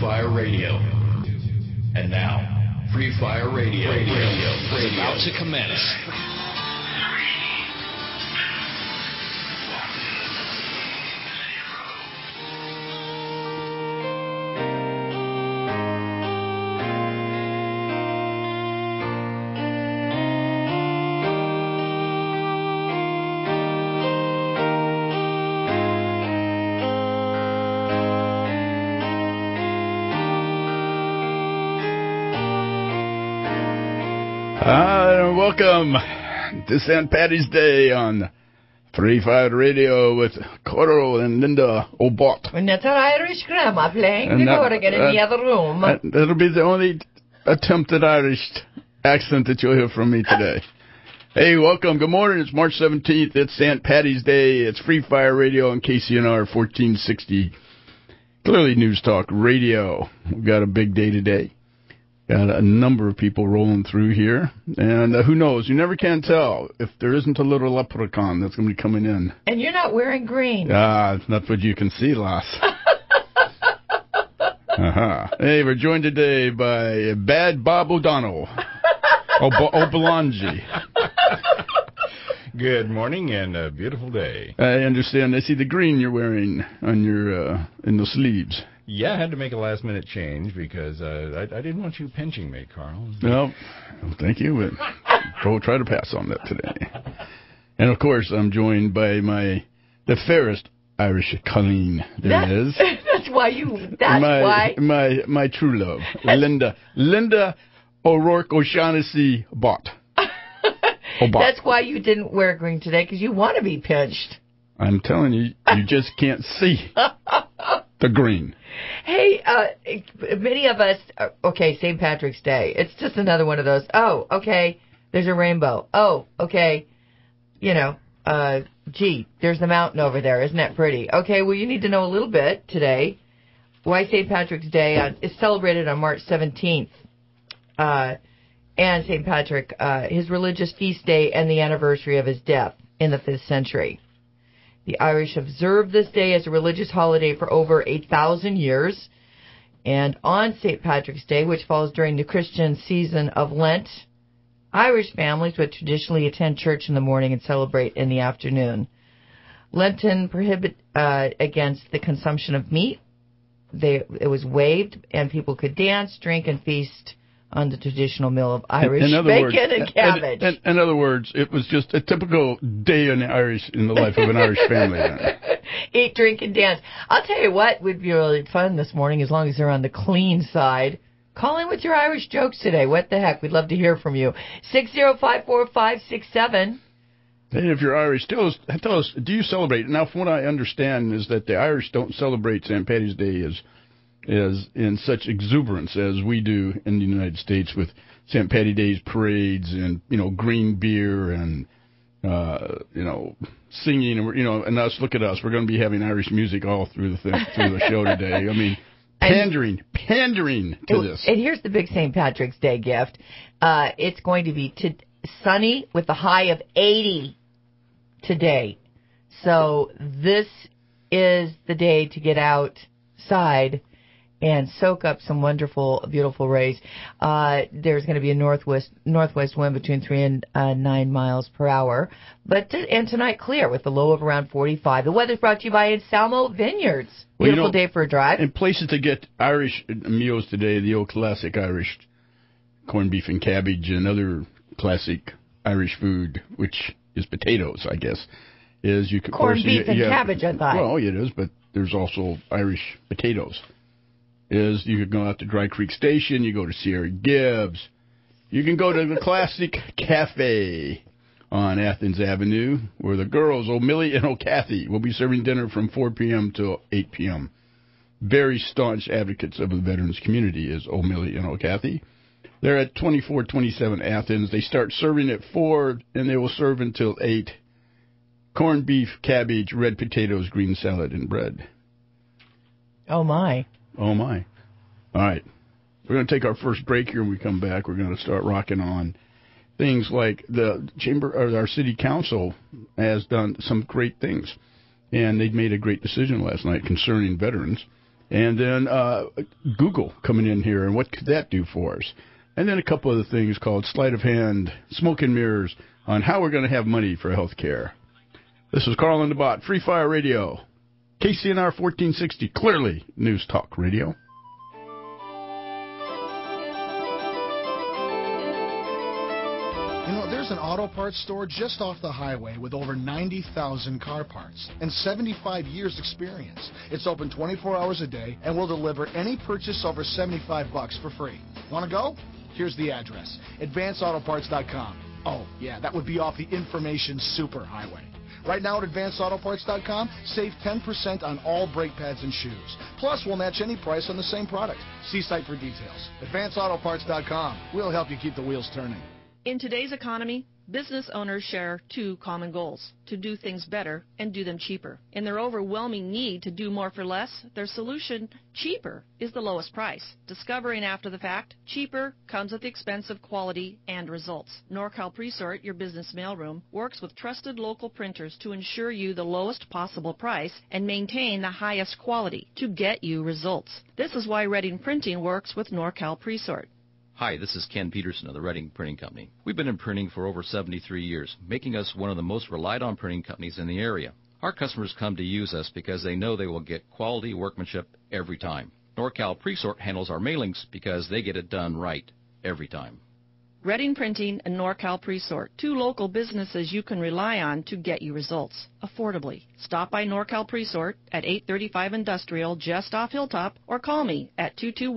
Fire Radio. And now, Free Fire Radio is about to commence. Welcome to St. Patty's Day on Free Fire Radio with Coral and Linda O'Bott. And that's our Irish grandma playing the organ in the other room. That'll be the only attempt at Irish accent that you'll hear from me today. Hey, welcome. Good morning. It's March 17th. It's St. Patty's Day. It's Free Fire Radio on KCNR 1460. Clearly News Talk Radio. We've got a big day today. Got a number of people rolling through here. And who knows? You never can tell if there isn't a little leprechaun that's going to be coming in. And you're not wearing green. That's what you can see, lass. Hey, we're joined today by Bad Bob O'Donnell. Obalongi. Good morning and a beautiful day. I understand. I see the green you're wearing on your in the sleeves. Yeah, I had to make a last-minute change because I didn't want you pinching me, Carl. No, thank you. We'll try to pass on that today. And, of course, I'm joined by the fairest Irish Colleen there is. That's why. My true love, Linda O'Rourke O'Shaughnessy Bott. That's why you didn't wear green today, because you want to be pinched. I'm telling you, you just can't see the green. Hey, many of us, St. Patrick's Day. It's just another one of those, there's a rainbow. Oh, okay, there's the mountain over there. Isn't that pretty? Okay, well, you need to know a little bit today why St. Patrick's Day is celebrated on March 17th. And St. Patrick, his religious feast day and the anniversary of his death in the 5th century. The Irish observe this day as a religious holiday for over 8,000 years. And on St. Patrick's Day, which falls during the Christian season of Lent, Irish families would traditionally attend church in the morning and celebrate in the afternoon. Lenten prohibit against the consumption of meat. It was waived, and people could dance, drink, and feast on the traditional meal of Irish bacon and cabbage. In other words, it was just a typical day in the life of an Irish family. Then. Eat, drink, and dance. I'll tell you what would be really fun this morning, as long as they're on the clean side. Call in with your Irish jokes today. What the heck? We'd love to hear from you. 6054567. And if you're Irish, tell us, do you celebrate? Now, from what I understand is that the Irish don't celebrate St. Patty's Day as in such exuberance as we do in the United States with St. Patty Day's parades and, green beer and, singing and us, look at us. We're going to be having Irish music all through the show today. I mean, pandering to this. And here's the big St. Patrick's Day gift. It's going to be sunny with a high of 80 today. So this is the day to get outside and soak up some wonderful, beautiful rays. There's going to be a northwest wind between 3 and 9 miles per hour. And tonight clear with a low of around 45. The weather's brought to you by Anselmo Vineyards. Beautiful day for a drive. And places to get Irish meals today, the old classic Irish corned beef and cabbage and other classic Irish food, which is potatoes, I guess, is you can corned beef and cabbage, I thought. Well, it is, but there's also Irish potatoes. Is you could go out to Dry Creek Station, you go to Sierra Gibbs, you can go to the Classic Cafe on Athens Avenue, where the girls, O'Milly and O'Cathy, will be serving dinner from 4 p.m. to 8 p.m. Very staunch advocates of the veterans community is O'Milly and O'Cathy. They're at 2427 Athens. They start serving at 4, and they will serve until 8. Corned beef, cabbage, red potatoes, green salad, and bread. Oh, my. Oh, my. All right. We're going to take our first break here. When we come back, we're going to start rocking on things like the chamber or our city council has done some great things. And they made a great decision last night concerning veterans. And then Google coming in here, and what could that do for us? And then a couple other things called sleight of hand, smoke and mirrors on how we're going to have money for health care. This is Carl and the Bot, Free Fire Radio, KCNR 1460, clearly News Talk Radio. You know, there's an auto parts store just off the highway with over 90,000 car parts and 75 years experience. It's open 24 hours a day and will deliver any purchase over $75 for free. Want to go? Here's the address, advanceautoparts.com. Oh, yeah, that would be off the information superhighway. Right now at advanceautoparts.com, save 10% on all brake pads and shoes. Plus, we'll match any price on the same product. See site for details. Advanceautoparts.com. We'll help you keep the wheels turning. In today's economy, business owners share two common goals: to do things better and do them cheaper. In their overwhelming need to do more for less, their solution, cheaper, is the lowest price. Discovering after the fact, cheaper comes at the expense of quality and results. NorCal Presort, your business mailroom, works with trusted local printers to ensure you the lowest possible price and maintain the highest quality to get you results. This is why Reading Printing works with NorCal Presort. Hi, this is Ken Peterson of the Reading Printing Company. We've been in printing for over 73 years, making us one of the most relied on printing companies in the area. Our customers come to use us because they know they will get quality workmanship every time. NorCal Presort handles our mailings because they get it done right every time. Reading Printing and NorCal Presort, two local businesses you can rely on to get you results affordably. Stop by NorCal Presort at 835 Industrial just off Hilltop or call me at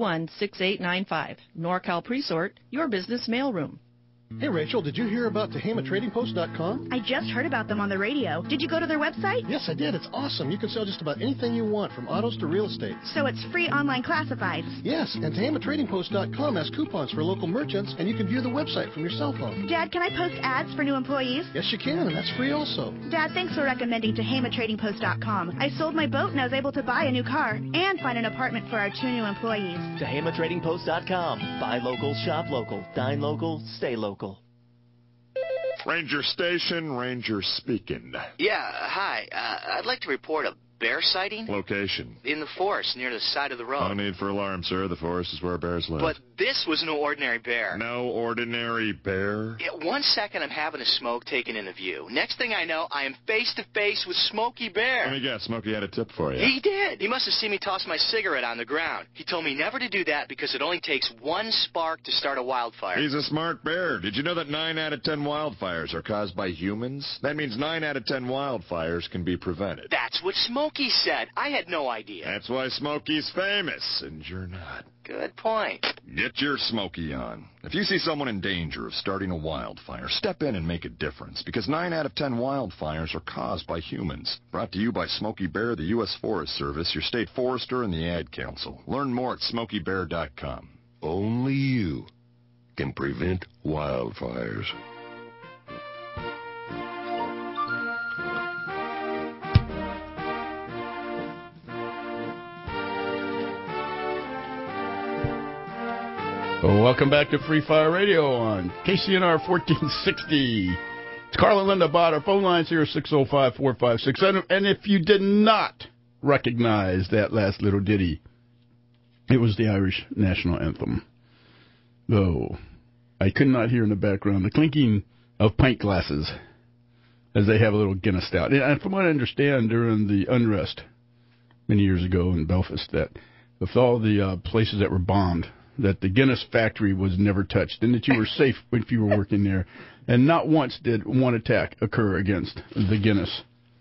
221-6895. NorCal Presort, your business mailroom. Hey, Rachel, did you hear about TehamatTradingPost.com? I just heard about them on the radio. Did you go to their website? Yes, I did. It's awesome. You can sell just about anything you want, from autos to real estate. So it's free online classifieds? Yes, and TehamatTradingPost.com has coupons for local merchants, and you can view the website from your cell phone. Dad, can I post ads for new employees? Yes, you can, and that's free also. Dad, thanks for recommending TehamatTradingPost.com. I sold my boat and I was able to buy a new car and find an apartment for our 2 new employees. TehamatTradingPost.com. Buy local, shop local, dine local, stay local. Ranger Station, Ranger speaking. Yeah, hi. I'd like to report a bear sighting. Location? In the forest, near the side of the road. No need for alarm, sir. The forest is where bears live. But this was no ordinary bear. No ordinary bear? Yeah, 1 second I'm having a smoke taken into view. Next thing I know, I am face to face with Smokey Bear. Let me guess, Smokey had a tip for you. He did. He must have seen me toss my cigarette on the ground. He told me never to do that because it only takes 1 spark to start a wildfire. He's a smart bear. Did you know that 9 out of 10 wildfires are caused by humans? That means 9 out of 10 wildfires can be prevented. That's what Smokey said. I had no idea. That's why Smokey's famous, and you're not. Good point. Get your Smokey on. If you see someone in danger of starting a wildfire, step in and make a difference, because 9 out of 10 wildfires are caused by humans. Brought to you by Smokey Bear, the U.S. Forest Service, your state forester, and the Ad Council. Learn more at SmokeyBear.com. Only you can prevent wildfires. Welcome back to Free Fire Radio on KCNR 1460. It's Carl and Linda Bott. Our phone lines here are 605-456. And if you did not recognize that last little ditty, it was the Irish national anthem. Though I could not hear in the background the clinking of pint glasses as they have a little Guinness stout. And from what I understand, during the unrest many years ago in Belfast, that with all the places that were bombed, that the Guinness factory was never touched and that you were safe if you were working there. And not once did one attack occur against the Guinness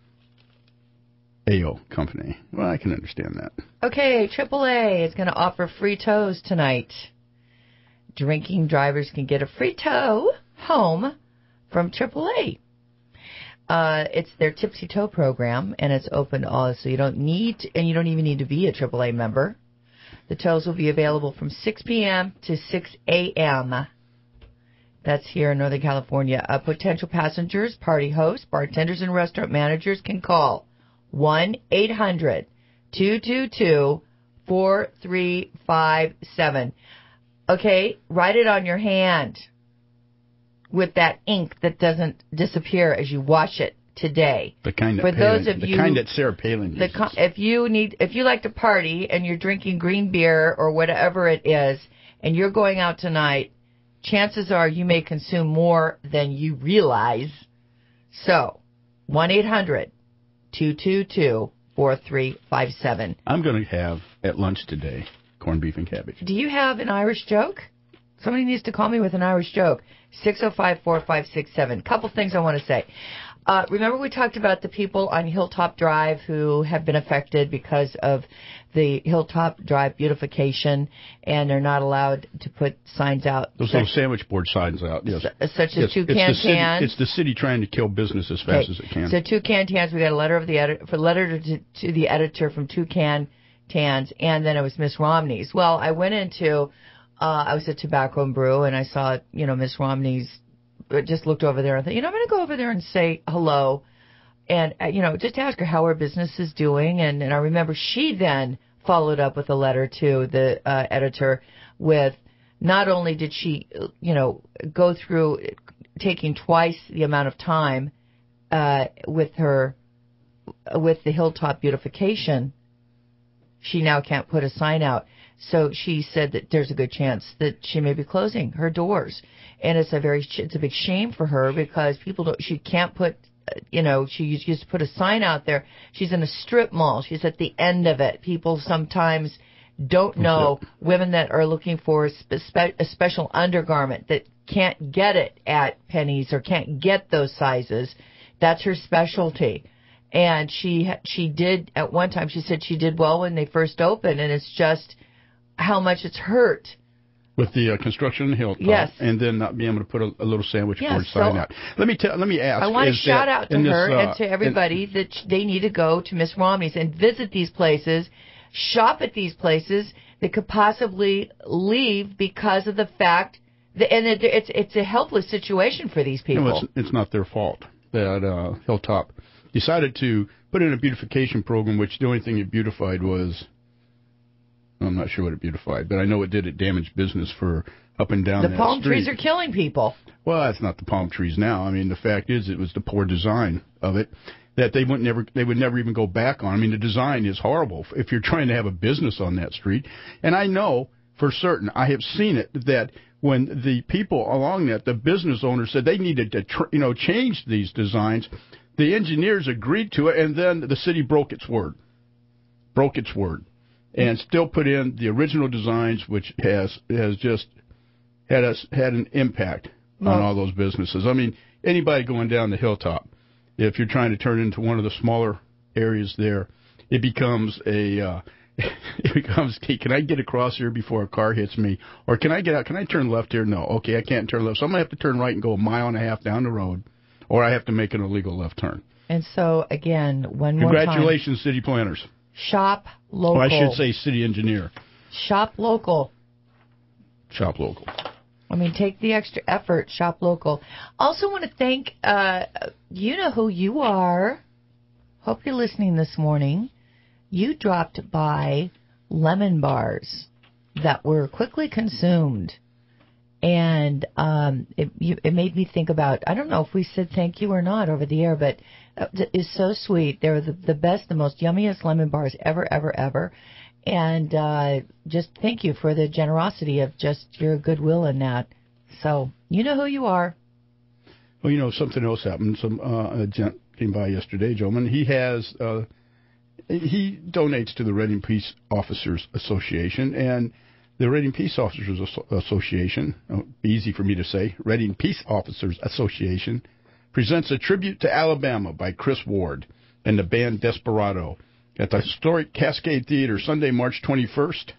Ale Company. Well, I can understand that. Okay, AAA is going to offer free tows tonight. Drinking drivers can get a free tow home from AAA. It's their Tipsy Tow program, and it's open to all, so you don't even need to be a AAA member. The tows will be available from 6 p.m. to 6 a.m. That's here in Northern California. Potential passengers, party hosts, bartenders, and restaurant managers can call 1-800-222-4357. Okay, write it on your hand with that ink that doesn't disappear as you wash it. today. The kind that For those Palin, of the you, kind that Sarah Palin uses. if you like to party and you're drinking green beer or whatever it is, and you're going out tonight, chances are you may consume more than you realize. So, 1-800-222-4357. I'm going to have at lunch today corned beef and cabbage. Do you have an Irish joke? Somebody needs to call me with an Irish joke. 605-4567. Couple things I want to say. Remember we talked about the people on Hilltop Drive who have been affected because of the Hilltop Drive beautification, and they're not allowed to put signs out. Those little sandwich board signs out, yes. Such as Toucan Tans. It's the city trying to kill business as fast as it can. So Toucan Tans, we got a letter of the letter to the editor from Toucan Tans, and then it was Miss Romney's. Well, I went into, I was at Tobacco and Brew, and I saw, Miss Romney's. Just looked over there and thought, I'm going to go over there and say hello and, just ask her how her business is doing. And I remember she then followed up with a letter to the editor with not only did she, go through taking twice the amount of time with the Hilltop beautification, she now can't put a sign out. So she said that there's a good chance that she may be closing her doors, and it's a big shame for her because she can't put, she used to put a sign out there. She's in a strip mall. She's at the end of it. People sometimes don't know women that are looking for a special undergarment that can't get it at Penny's or can't get those sizes. That's her specialty. And she did at one time. She said she did well when they first opened, and it's just how much it's hurt. With the construction in the Hilltop, yes. And then not being able to put a little sandwich board sign out. Let me ask. I want to shout out to her and to everybody that they need to go to Miss Romney's and visit these places, shop at these places that could possibly leave because of the fact that, and it's a helpless situation for these people. No, it's not their fault that Hilltop decided to put in a beautification program, which the only thing it beautified was. I'm not sure what it beautified, but I know it did. It damaged business for up and down that street. The palm trees are killing people. Well, it's not the palm trees now. I mean, the fact is it was the poor design of it that they would never even go back on. I mean, the design is horrible if you're trying to have a business on that street. And I know for certain, I have seen it, that when the people along that, the business owners said they needed to change these designs, the engineers agreed to it, and then the city broke its word. And still put in the original designs, which has just had an impact on all those businesses. I mean, anybody going down the Hilltop, if you're trying to turn it into one of the smaller areas there, it becomes hey, can I get across here before a car hits me? Or can I get out? Can I turn left here? No. Okay, I can't turn left. So I'm going to have to turn right and go a mile and a half down the road, or I have to make an illegal left turn. And so, again, one more time. Congratulations, city planners. Shop local. Oh, I should say city engineer. Shop local. Shop local. I mean, take the extra effort. Shop local. Also want to thank, you know who you are. Hope you're listening this morning. You dropped by lemon bars that were quickly consumed. And it made me think about, I don't know if we said thank you or not over the air, but it is so sweet. They were the best, the most yummiest lemon bars ever. And just thank you for the generosity of just your goodwill in that. So, you know who you are. Well, something else happened. A gent came by yesterday, gentleman. He donates to the Reading Peace Officers Association, and the Reading Peace Officers Association, easy for me to say, Reading Peace Officers Association, presents a tribute to Alabama by Chris Ward and the band Desperado at the historic Cascade Theater Sunday, March 21st.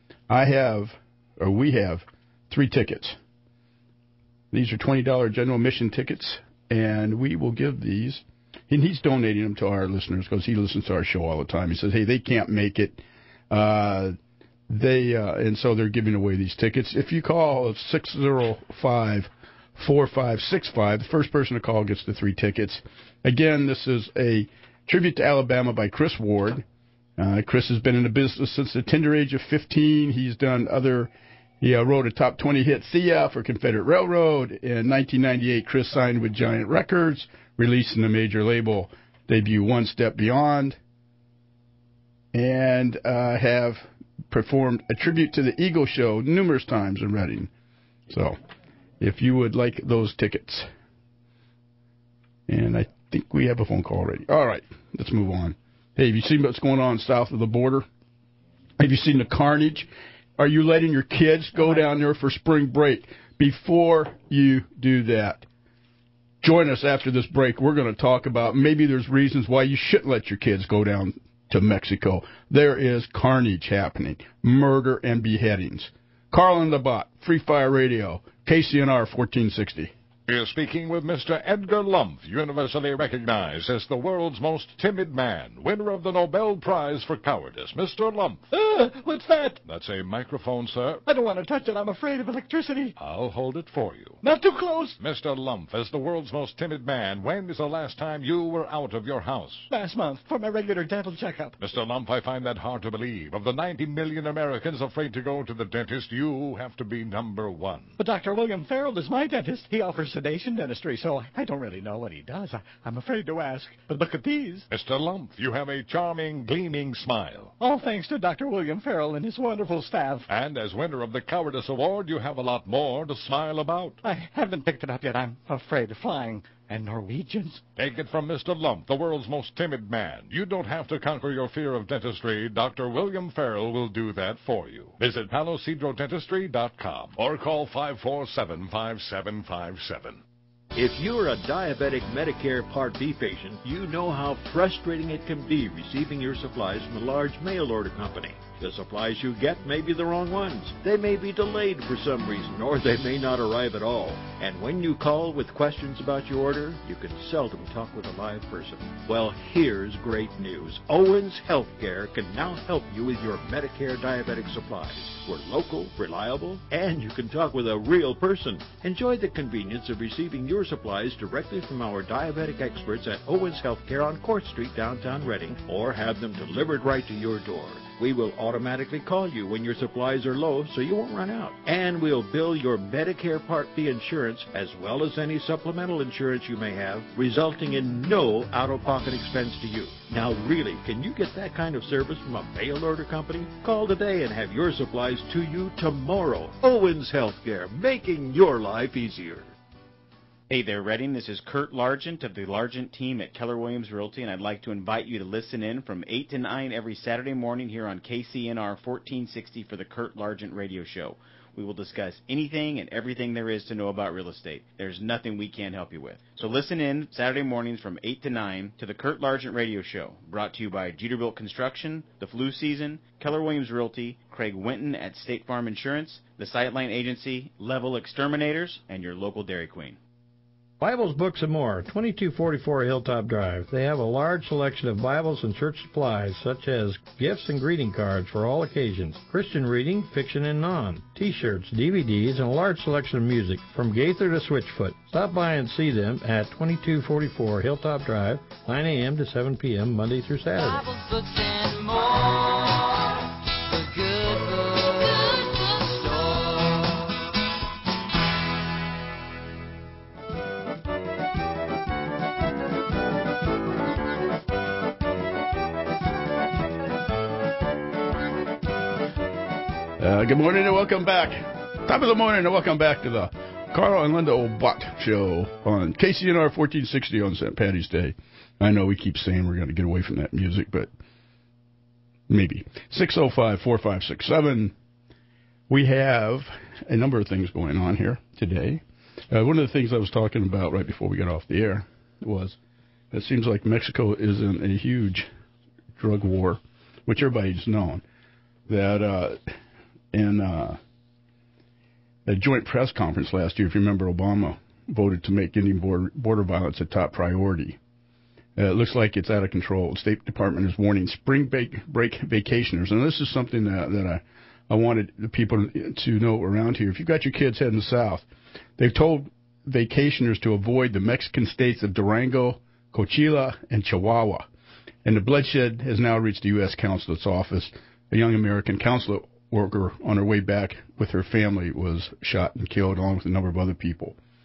We have 3 tickets. These are $20 general admission tickets, and we will give these. And he's donating them to our listeners because he listens to our show all the time. He says, hey, they can't make it. And so they're giving away these tickets. If you call 605-4565, the first person to call gets the 3 tickets. Again, this is a tribute to Alabama by Chris Ward. Chris has been in the business since the tender age of 15. He wrote a top 20 hit, See Ya, for Confederate Railroad. In 1998, Chris signed with Giant Records, releasing the major label debut One Step Beyond, and have performed a tribute to the Eagle Show numerous times in Reading. So, if you would like those tickets. And I think we have a phone call already. All right, let's move on. Hey, have you seen what's going on south of the border? Have you seen the carnage? Are you letting your kids go down there for spring break? Before you do that, join us after this break. We're going to talk about maybe there's reasons why you shouldn't let your kids go down to Mexico. There is carnage happening, murder and beheadings. Carl and the Bot, Free Fire Radio, KCNR 1460. We're speaking with Mr. Edgar Lump, universally recognized as the world's most timid man, winner of the Nobel Prize for Cowardice. Mr. Lump. What's that? That's a microphone, sir. I don't want to touch it. I'm afraid of electricity. I'll hold it for you. Not too close. Mr. Lump, as the world's most timid man, when is the last time you were out of your house? Last month, for my regular dental checkup. Mr. Lump, I find that hard to believe. Of the 90 million Americans afraid to go to the dentist, you have to be number one. But Dr. William Farrell is my dentist. He offers sedation dentistry, so I don't really know what he does. I'm afraid to ask. But look at these. Mr. Lump, you have a charming, gleaming smile. All thanks to Dr. William Farrell and his wonderful staff. And as winner of the Cowardice Award, you have a lot more to smile about. I haven't picked it up yet. I'm afraid of flying. And Norwegians? Take it from Mr. Lump, the world's most timid man. You don't have to conquer your fear of dentistry. Dr. William Farrell will do that for you. Visit PaloCedroDentistry.com or call 547-5757. If you're a diabetic Medicare Part B patient, you know how frustrating it can be receiving your supplies from a large mail order company. The supplies you get may be the wrong ones. They may be delayed for some reason, or they may not arrive at all. And when you call with questions about your order, you can seldom talk with a live person. Well, here's great news. Owens Healthcare can now help you with your Medicare diabetic supplies. We're local, reliable, and you can talk with a real person. Enjoy the convenience of receiving your supplies directly from our diabetic experts at Owens Healthcare on Court Street, downtown Reading, or have them delivered right to your door. We will automatically call you when your supplies are low so you won't run out. And we'll bill your Medicare Part B insurance as well as any supplemental insurance you may have, resulting in no out-of-pocket expense to you. Now really, can you get that kind of service from a mail order company? Call today and have your supplies to you tomorrow. Owens Healthcare, making your life easier. Hey there, Reading. This is Kurt Largent of the Largent team at Keller Williams Realty, and I'd like to invite you to listen in from 8 to 9 every Saturday morning here on KCNR 1460 for the Kurt Largent Radio Show. We will discuss anything and everything there is to know about real estate. There's nothing we can't help you with. So listen in Saturday mornings from 8 to 9 to the Kurt Largent Radio Show, brought to you by Jeterbilt Construction, The Flu Season, Keller Williams Realty, Craig Winton at State Farm Insurance, the Sightline Agency, Level Exterminators, and your local Dairy Queen. Bibles, Books, and More, 2244 Hilltop Drive. They have a large selection of Bibles and church supplies, such as gifts and greeting cards for all occasions, Christian reading, fiction and non, T-shirts, DVDs, and a large selection of music, from Gaither to Switchfoot. Stop by and see them at 2244 Hilltop Drive, 9 a.m. to 7 p.m. Monday through Saturday. Bibles, Books, and More, the good book store. Good morning and welcome back. Top of the morning and welcome back to the Carl and Linda O'Bott Show on KCNR 1460 on St. Paddy's Day. I know we keep saying we're going to get away from that music, but maybe. 605-4567. We have a number of things going on here today. One of the things I was talking about right before we got off the air was it seems like Mexico is in a huge drug war, which everybody's known. That in a joint press conference last year, if you remember, Obama voted to make ending border violence a top priority. It looks like it's out of control. The State Department is warning spring break vacationers, and this is something that I wanted the people to know around here. If you've got your kids heading south, they've told vacationers to avoid the Mexican states of Durango, Coahuila, and Chihuahua. And the bloodshed has now reached the U.S. Consulate's office. A young American consulate worker on her way back with her family was shot and killed, along with a number of other people.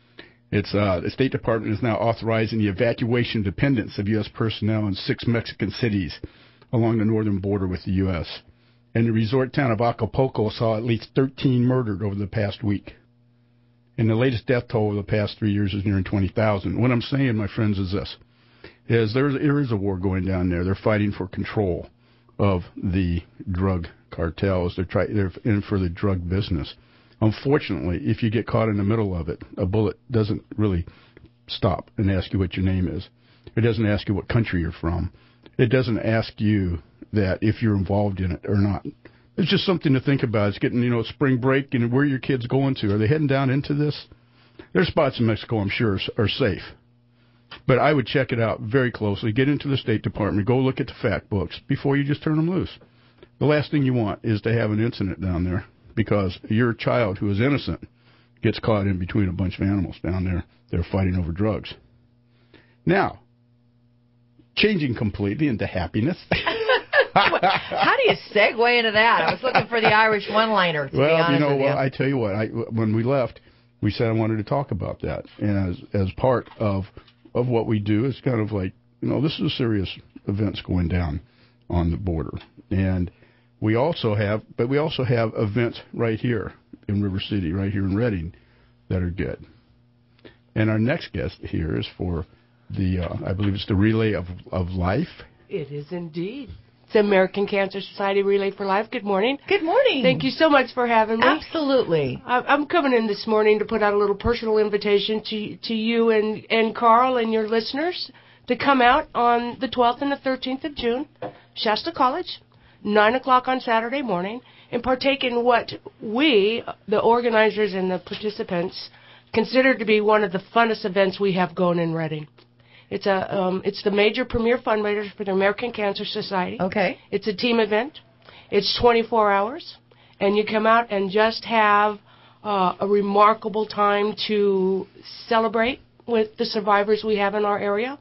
The State Department is now authorizing the evacuation and dependence of U.S. personnel in 6 Mexican cities along the northern border with the U.S. And the resort town of Acapulco saw at least 13 murdered over the past week. And the latest death toll over the past 3 years is nearing 20,000. What I'm saying, my friends, is this. There is a war going down there. They're fighting for control of the drug cartels. They're in for the drug business. Unfortunately, if you get caught in the middle of it, a bullet doesn't really stop and ask you what your name is. It doesn't ask you what country you're from. It doesn't ask you that if you're involved in it or not. It's just something to think about. It's getting, spring break, and where are your kids going to? Are they heading down into this? There's spots in Mexico I'm sure are safe. But I would check it out very closely. Get into the State Department. Go look at the fact books before you just turn them loose. The last thing you want is to have an incident down there because your child who is innocent gets caught in between a bunch of animals down there. They're fighting over drugs. Now, changing completely into happiness. How do you segue into that? I was looking for the Irish one-liner, to be honest with you. I tell you what, when we left, we said I wanted to talk about that. And as part of what we do, it's kind of like, this is a serious events going down on the border. And we also have events right here in River City, right here in Redding, that are good. And our next guest here is for I believe it's the Relay of Life. It is indeed. It's the American Cancer Society Relay for Life. Good morning. Good morning. Thank you so much for having me. Absolutely. I'm coming in this morning to put out a little personal invitation to you and Carl and your listeners to come out on the 12th and the 13th of June, Shasta College, 9 o'clock on Saturday morning, and partake in what we, the organizers and the participants, consider to be one of the funnest events we have going in Redding. It's the major premier fundraiser for the American Cancer Society. Okay. It's a team event. It's 24 hours, and you come out and just have a remarkable time to celebrate with the survivors we have in our area.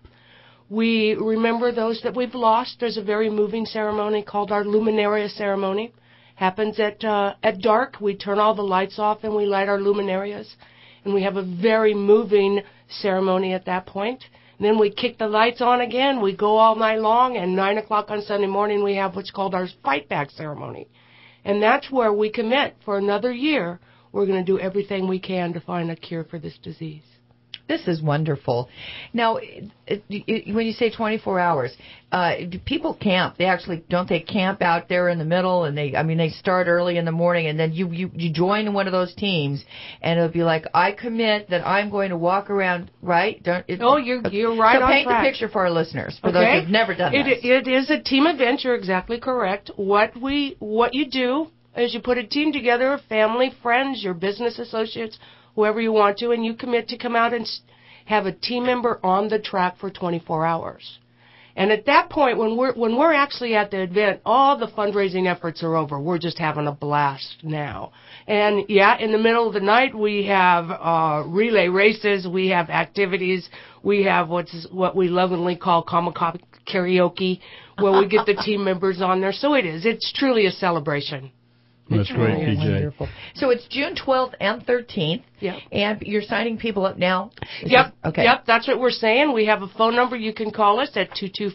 We remember those that we've lost. There's a very moving ceremony called our Luminaria ceremony. Happens at dark. We turn all the lights off and we light our luminarias, and we have a very moving ceremony at that point. Then we kick the lights on again. We go all night long, and 9 o'clock on Sunday morning we have what's called our Fight Back ceremony. And that's where we commit for another year. We're going to do everything we can to find a cure for this disease. This is wonderful. Now, when you say 24 hours, do people camp? Don't they camp out there in the middle? And they start early in the morning, and then you join one of those teams, and it'll be like, I commit that I'm going to walk around, right? You're right so on paint track. the picture for our listeners, for those who've never done this. It is a team event. You're exactly correct. What you do is you put a team together of family, friends, your business associates, whoever you want to, and you commit to come out and have a team member on the track for 24 hours. And at that point, when we're actually at the event, all the fundraising efforts are over. We're just having a blast now. And in the middle of the night, we have relay races, we have activities, we have what we lovingly call Kamikaze karaoke, where we get the team members on there. So it's truly a celebration. That's great, PJ. Wonderful. So it's June 12th and 13th. Yeah. And you're signing people up now? Okay. Yep, that's what we're saying. We have a phone number. You can call us at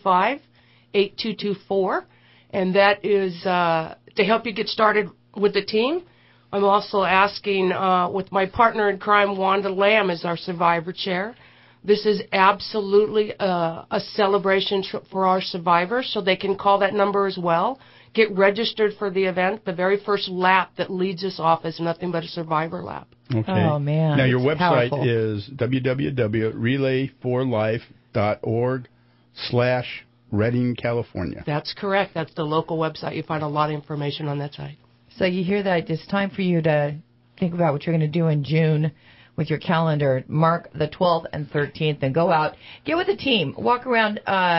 225-8224. And that is to help you get started with the team. I'm also asking with my partner in crime, Wanda Lamb, as our survivor chair. This is absolutely a celebration for our survivors, so they can call that number as well. Get registered for the event. The very first lap that leads us off is nothing but a survivor lap. Okay. Oh, man. Now, your website powerful. is www.relayforlife.org/Redding, California. That's correct. That's the local website. You find a lot of information on that site. So you hear that. It's time for you to think about what you're going to do in June with your calendar. Mark the 12th and 13th and go out. Get with the team. Walk around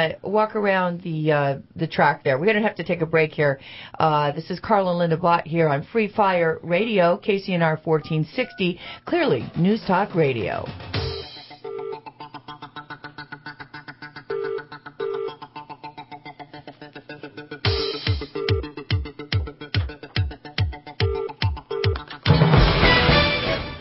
the track there. We're going to have to take a break here. This is Carl and Linda Bott here on Free Fire Radio, KCNR 1460, clearly News Talk Radio.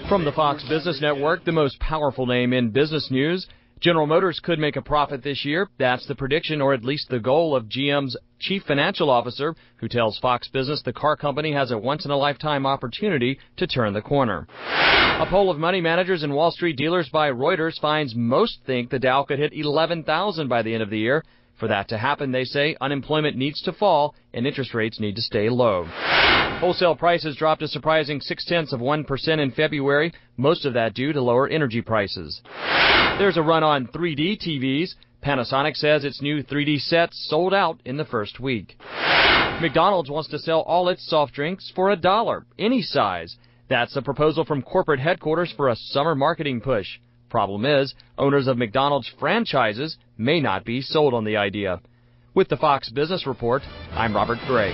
From the Fox Business Network, the most powerful name in business news, General Motors could make a profit this year. That's the prediction, or at least the goal, of GM's chief financial officer, who tells Fox Business the car company has a once-in-a-lifetime opportunity to turn the corner. A poll of money managers and Wall Street dealers by Reuters finds most think the Dow could hit 11,000 by the end of the year. For that to happen, they say, unemployment needs to fall and interest rates need to stay low. Wholesale prices dropped a surprising 0.6% in February, most of that due to lower energy prices. There's a run on 3D TVs. Panasonic says its new 3D sets sold out in the first week. McDonald's wants to sell all its soft drinks for $1, any size. That's a proposal from corporate headquarters for a summer marketing push. Problem is, owners of McDonald's franchises may not be sold on the idea. With the Fox Business Report, I'm Robert Gray.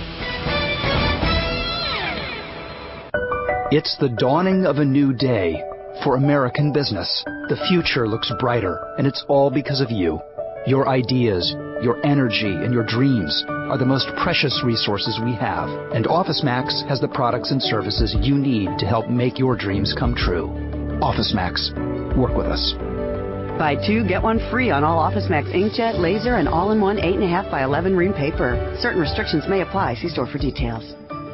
It's the dawning of a new day for American business. The future looks brighter, and it's all because of you. Your ideas, your energy, and your dreams are the most precious resources we have, and OfficeMax has the products and services you need to help make your dreams come true. OfficeMax. Work with us. Buy 2, get 1 free on all OfficeMax inkjet, laser, and all-in-one 8.5 by 11 ream paper. Certain restrictions may apply. See store for details.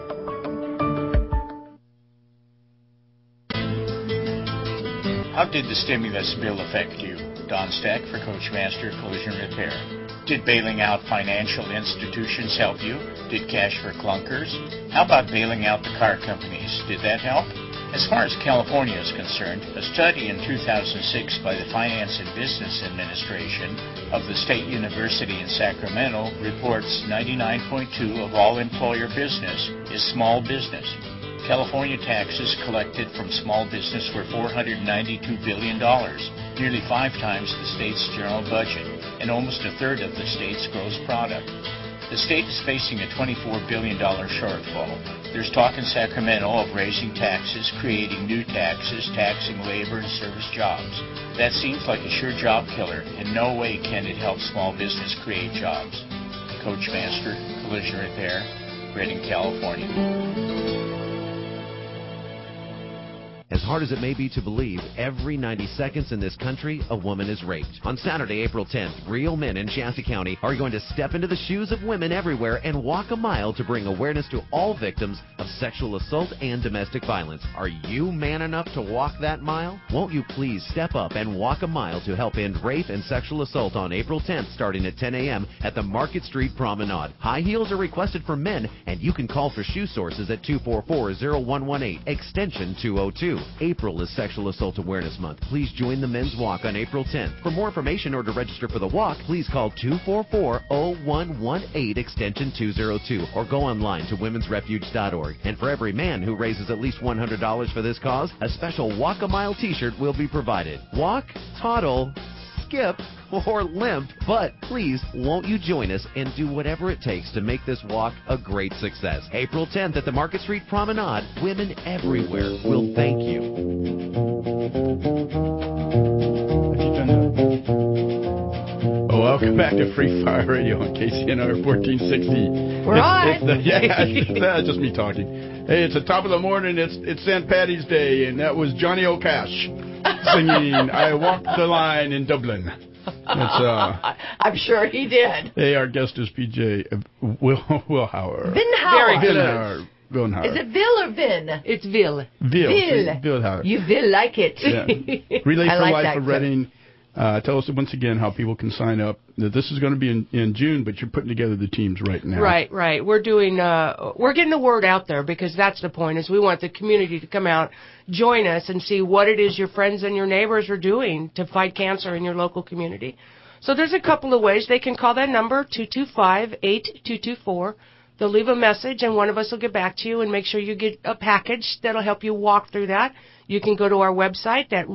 How did the stimulus bill affect you? Don Stack for Coachmaster Collision Repair. Did bailing out financial institutions help you? Did cash for clunkers? How about bailing out the car companies? Did that help? As far as California is concerned, a study in 2006 by the Finance and Business Administration of the State University in Sacramento reports 99.2% of all employer business is small business. California taxes collected from small business were $492 billion, nearly 5 times the state's general budget, and almost a third of the state's gross product. The state is facing a $24 billion shortfall. There's talk in Sacramento of raising taxes, creating new taxes, taxing labor and service jobs. That seems like a sure job killer. In no way can it help small business create jobs. Coachmaster, Collision Repair, Redding, California. As hard as it may be to believe, every 90 seconds in this country, a woman is raped. On Saturday, April 10th, real men in Shasta County are going to step into the shoes of women everywhere and walk a mile to bring awareness to all victims of sexual assault and domestic violence. Are you man enough to walk that mile? Won't you please step up and walk a mile to help end rape and sexual assault on April 10th, starting at 10 a.m. at the Market Street Promenade. High heels are requested for men, and you can call for shoe sources at 244-0118, extension 202. April is Sexual Assault Awareness Month. Please join the Men's Walk on April 10th. For more information or to register for the walk, please call 244-0118, extension 202, or go online to womensrefuge.org. And for every man who raises at least $100 for this cause, a special Walk a Mile t-shirt will be provided. Walk, toddle, skip, or limp, but please, won't you join us and do whatever it takes to make this walk a great success? April 10th at the Market Street Promenade, women everywhere will thank you. Oh, welcome back to Free Fire Radio on KCNR 1460. We're on. That's just me talking. Hey, it's the top of the morning. It's St. Paddy's Day, and that was Johnny O'Cash singing "I Walked the Line" in Dublin. I'm sure he did. Hey, our guest is PJ Wilhauer. Vinhauer. Vinhauer. Is it Vil or Vin? It's Vil. Vilhauer. You will like it. Yeah. Relay for like Life of Reading. Tell us once again how people can sign up. This is going to be in June, but you're putting together the teams right now. Right. We're doing. We're getting the word out there because that's the point. Is we want the community to come out, join us, and see what it is your friends and your neighbors are doing to fight cancer in your local community. So there's a couple of ways. They can call that number 225-8224. They'll leave a message, and one of us will get back to you and make sure you get a package that'll help you walk through that. You can go to our website at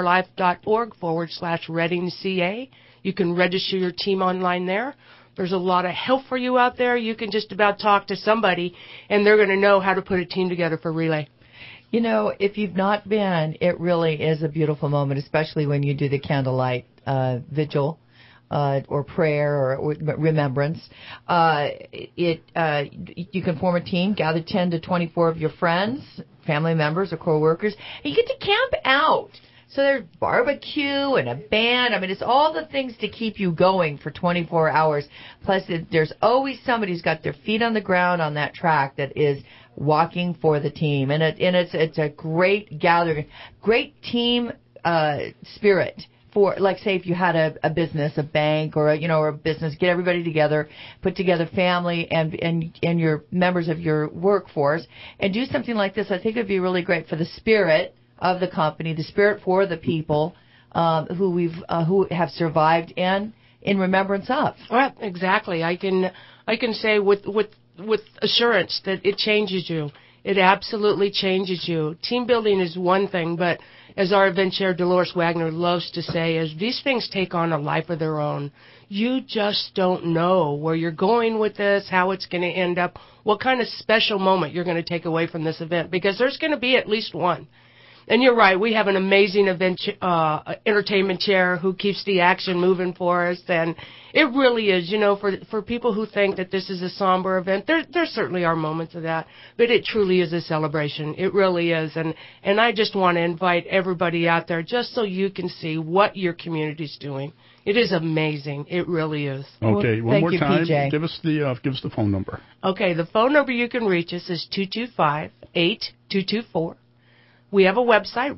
relayforlife.org/ReadingCA. You can register your team online there. There's a lot of help for you out there. You can just about talk to somebody, and they're going to know how to put a team together for Relay. You know, if you've not been, it really is a beautiful moment, especially when you do the candlelight vigil. Or prayer or remembrance. You can form a team, gather 10 to 24 of your friends, family members or co-workers, and you get to camp out. So there's barbecue and a band. I mean, it's all the things to keep you going for 24 hours. Plus, there's always somebody who's got their feet on the ground on that track that is walking for the team. And it's a great gathering, great team spirit. For, like, say, if you had a business, a bank, or a business, get everybody together, put together family and your members of your workforce, and do something like this. I think it'd be really great for the spirit of the company, the spirit for the people who have survived and in remembrance of. Well, exactly. I can say with assurance that it changes you. It absolutely changes you. Team building is one thing, but as our event chair Dolores Wagner loves to say, is these things take on a life of their own. You just don't know where you're going with this, how it's going to end up, what kind of special moment you're going to take away from this event, because there's going to be at least one. And you're right, we have an amazing entertainment chair who keeps the action moving for us, and it really is, for people who think that this is a somber event, there certainly are moments of that, but it truly is a celebration. It really is, and I just want to invite everybody out there just so you can see what your community's doing. It is amazing. It really is. Okay, well, one more time. PJ. Give us the phone number. Okay, the phone number you can reach us is 225-8224. We have a website,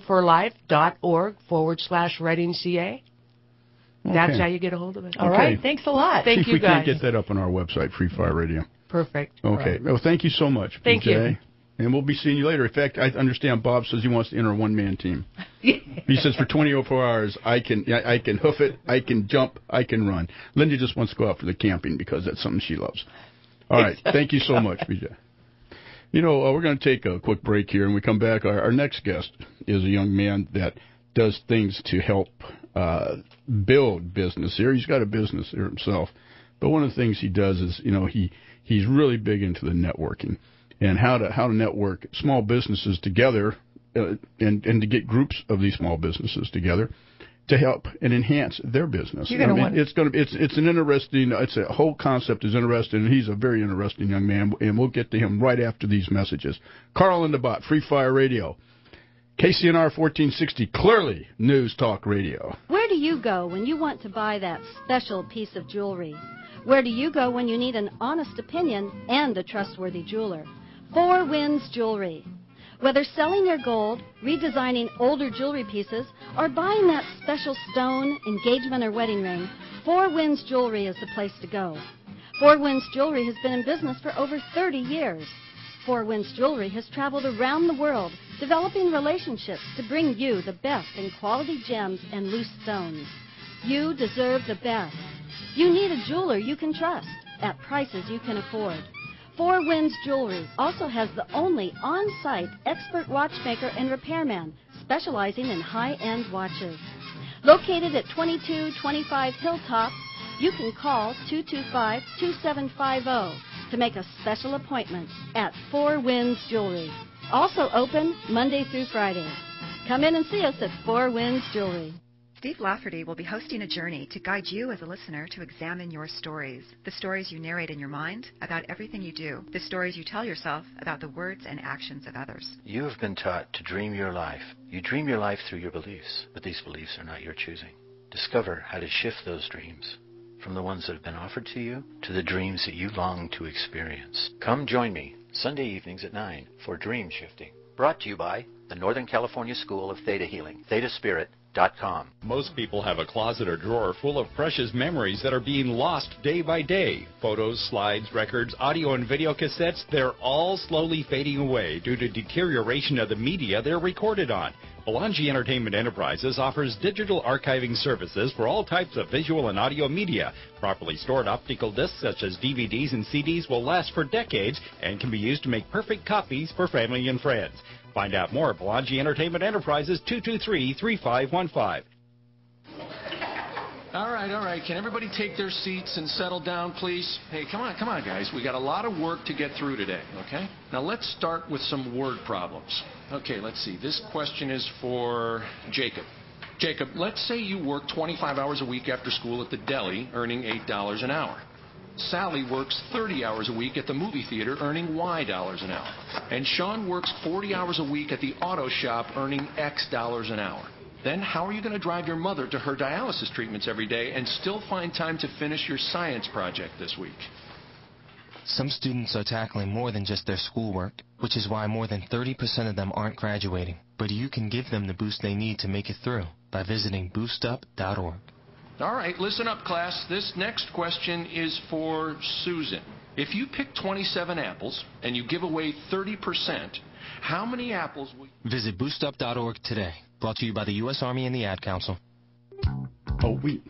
relayforlife.org/ReadingCA. That's how you get a hold of it. All right. Thanks a lot. Thank you, we guys. can't get that up on our website, Free Fire Radio. Perfect. Okay. Right. Well, thank you so much, Thank PJ. you. And we'll be seeing you later. In fact, I understand Bob says he wants to enter a one-man team. He says for 24 hours, I can hoof it, I can jump, I can run. Linda just wants to go out for the camping because that's something she loves. All right. Thank you so much, PJ. We're going to take a quick break here, and we come back. Our next guest is a young man that does things to help build business here. He's got a business here himself. But one of the things he does is, he's really big into the networking and how to network small businesses together and to get groups of these small businesses together to help and enhance their business. It's a whole concept is interesting, and he's a very interesting young man, and we'll get to him right after these messages. Carl and the Bot, Free Fire Radio, KCNR 1460, clearly News Talk Radio. Where do you go when you want to buy that special piece of jewelry? Where do you go when you need an honest opinion and a trustworthy jeweler? Four Winds Jewelry. Whether selling your gold, redesigning older jewelry pieces, or buying that special stone, engagement, or wedding ring, Four Winds Jewelry is the place to go. Four Winds Jewelry has been in business for over 30 years. Four Winds Jewelry has traveled around the world, developing relationships to bring you the best in quality gems and loose stones. You deserve the best. You need a jeweler you can trust at prices you can afford. Four Winds Jewelry also has the only on-site expert watchmaker and repairman specializing in high-end watches. Located at 2225 Hilltop, you can call 225-2750 to make a special appointment at Four Winds Jewelry. Also open Monday through Friday. Come in and see us at Four Winds Jewelry. Steve Lafferty will be hosting a journey to guide you as a listener to examine your stories. The stories you narrate in your mind about everything you do. The stories you tell yourself about the words and actions of others. You have been taught to dream your life. You dream your life through your beliefs, but these beliefs are not your choosing. Discover how to shift those dreams from the ones that have been offered to you to the dreams that you long to experience. Come join me Sunday evenings at 9 for Dream Shifting. Brought to you by the Northern California School of Theta Healing. ThetaSpirit.com. Most people have a closet or drawer full of precious memories that are being lost day by day. Photos, slides, records, audio and video cassettes, they're all slowly fading away due to deterioration of the media they're recorded on. Belangi Entertainment Enterprises offers digital archiving services for all types of visual and audio media. Properly stored optical discs such as DVDs and CDs will last for decades and can be used to make perfect copies for family and friends. Find out more at Belangi Entertainment Enterprises, 223-3515. All right. Can everybody take their seats and settle down, please? Hey, come on, guys. We got a lot of work to get through today, okay? Now, let's start with some word problems. Okay, let's see. This question is for Jacob. Jacob, let's say you work 25 hours a week after school at the deli, earning $8 an hour. Sally works 30 hours a week at the movie theater, earning Y dollars an hour. And Sean works 40 hours a week at the auto shop, earning X dollars an hour. Then how are you going to drive your mother to her dialysis treatments every day and still find time to finish your science project this week? Some students are tackling more than just their schoolwork, which is why more than 30% of them aren't graduating. But you can give them the boost they need to make it through by visiting boostup.org. All right, listen up, class. This next question is for Susan. If you pick 27 apples and you give away 30%, how many apples will you... Visit boostup.org today. Brought to you by the U.S. Army and the Ad Council. Oh, wait.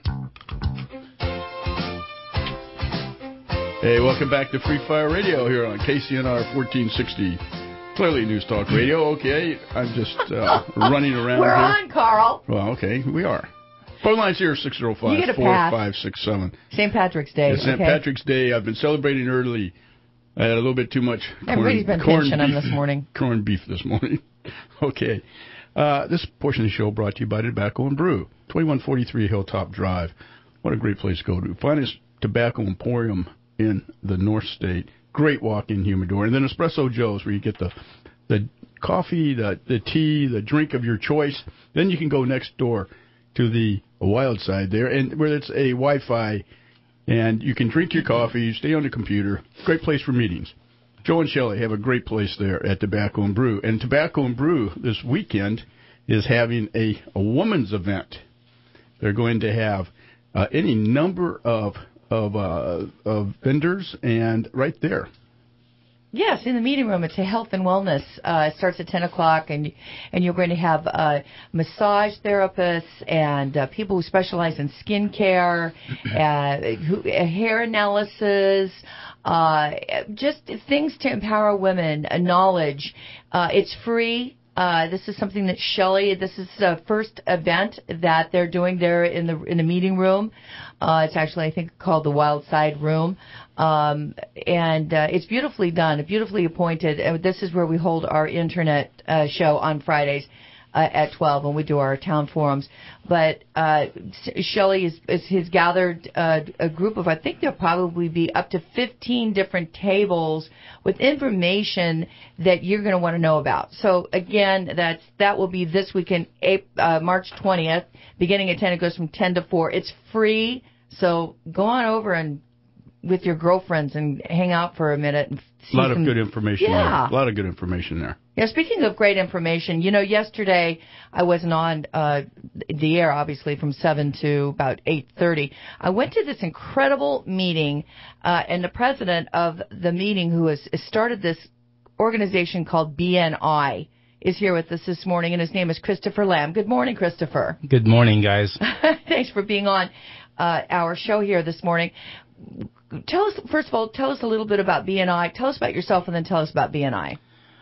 Hey, welcome back to Free Fire Radio here on KCNR 1460. Clearly News Talk Radio. Okay, I'm just running around We're here. on, Carl. Well, okay, we are. Phone lines here, 605-4567. St. Patrick's Day. It's St. Patrick's Day. I've been celebrating early. I had a little bit too much Everybody's been pinching them this morning. Corned beef this morning. Okay. This portion of the show brought to you by Tobacco and Brew, 2143 Hilltop Drive. What a great place to go to. Finest tobacco emporium in the North State. Great walk-in humidor. And then Espresso Joe's, where you get the coffee, the tea, the drink of your choice. Then you can go next door to the Wild Side there, and where it's a Wi-Fi, and you can drink your coffee, stay on the computer. Great place for meetings. Joe and Shelley have a great place there at Tobacco and Brew. And Tobacco and Brew this weekend is having a women's event. They're going to have any number of vendors, and right there. Yes, in the meeting room. It's a health and wellness. It starts at 10 o'clock, and you're going to have massage therapists and people who specialize in skincare, hair analysis, just things to empower women, knowledge. It's free. This is something that Shelley, this is the first event that they're doing there in the meeting room. It's actually, I think, called the Wild Side Room. And it's beautifully done, beautifully appointed. This is where we hold our internet show on Fridays at 12 when we do our town forums. But Shelley has gathered a group of, I think there'll probably be up to 15 different tables with information that you're going to want to know about. So again, that will be this weekend, March 20th, beginning at 10. It goes from 10 to 4. It's free, so go on over and with your girlfriends and hang out for a minute. And see a lot of good information there. Yeah. A lot of good information there. Yeah, speaking of great information, yesterday I wasn't on the air, obviously, from 7 to about 8:30. I went to this incredible meeting, and the president of the meeting, who has started this organization called BNI, is here with us this morning, and his name is Christopher Lamb. Good morning, Christopher. Good morning, guys. Thanks for being on our show here this morning. Tell us, first of all, a little bit about BNI. Tell us about yourself, and then tell us about BNI.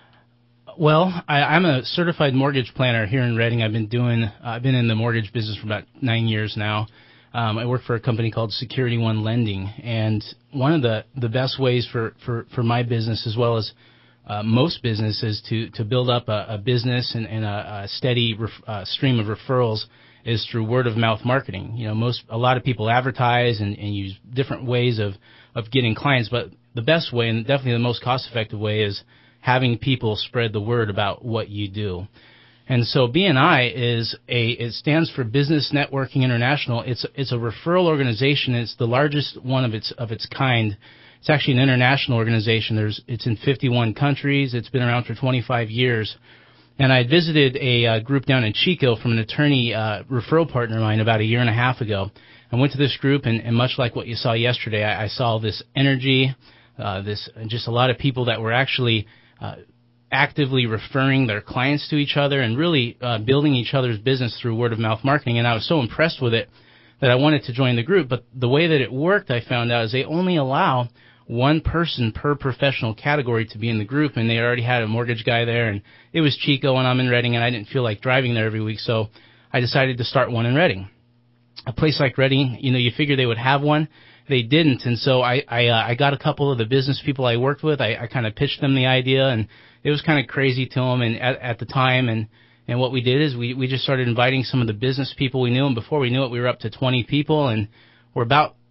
Well, I'm a certified mortgage planner here in Reading. I've been in the mortgage business for about 9 years now. I work for a company called Security One Lending, and one of the best ways for my business, as well as most businesses, to build up a business and a steady stream of referrals is through word of mouth marketing. A lot of people advertise and use different ways of getting clients, but the best way, and definitely the most cost effective way, is having people spread the word about what you do. And so BNI it stands for Business Networking International. It's a referral organization. It's the largest one of its kind. It's actually an international organization. It's in 51 countries. It's been around for 25 years. And I visited a group down in Chico from an attorney referral partner of mine about a year and a half ago. I went to this group, and much like what you saw yesterday, I saw this energy, just a lot of people that were actually actively referring their clients to each other and really building each other's business through word-of-mouth marketing. And I was so impressed with it that I wanted to join the group. But the way that it worked, I found out, is they only allow one person per professional category to be in the group, and they already had a mortgage guy there, and it was Chico, and I'm in Reading, and I didn't feel like driving there every week, so I decided to start one in Reading. A place like Reading, you figure they would have one. They didn't, and so I got a couple of the business people I worked with. I kind of pitched them the idea, and it was kind of crazy to them and at the time, and what we did is we just started inviting some of the business people we knew, and before we knew it, we were up to 20 people, and we're about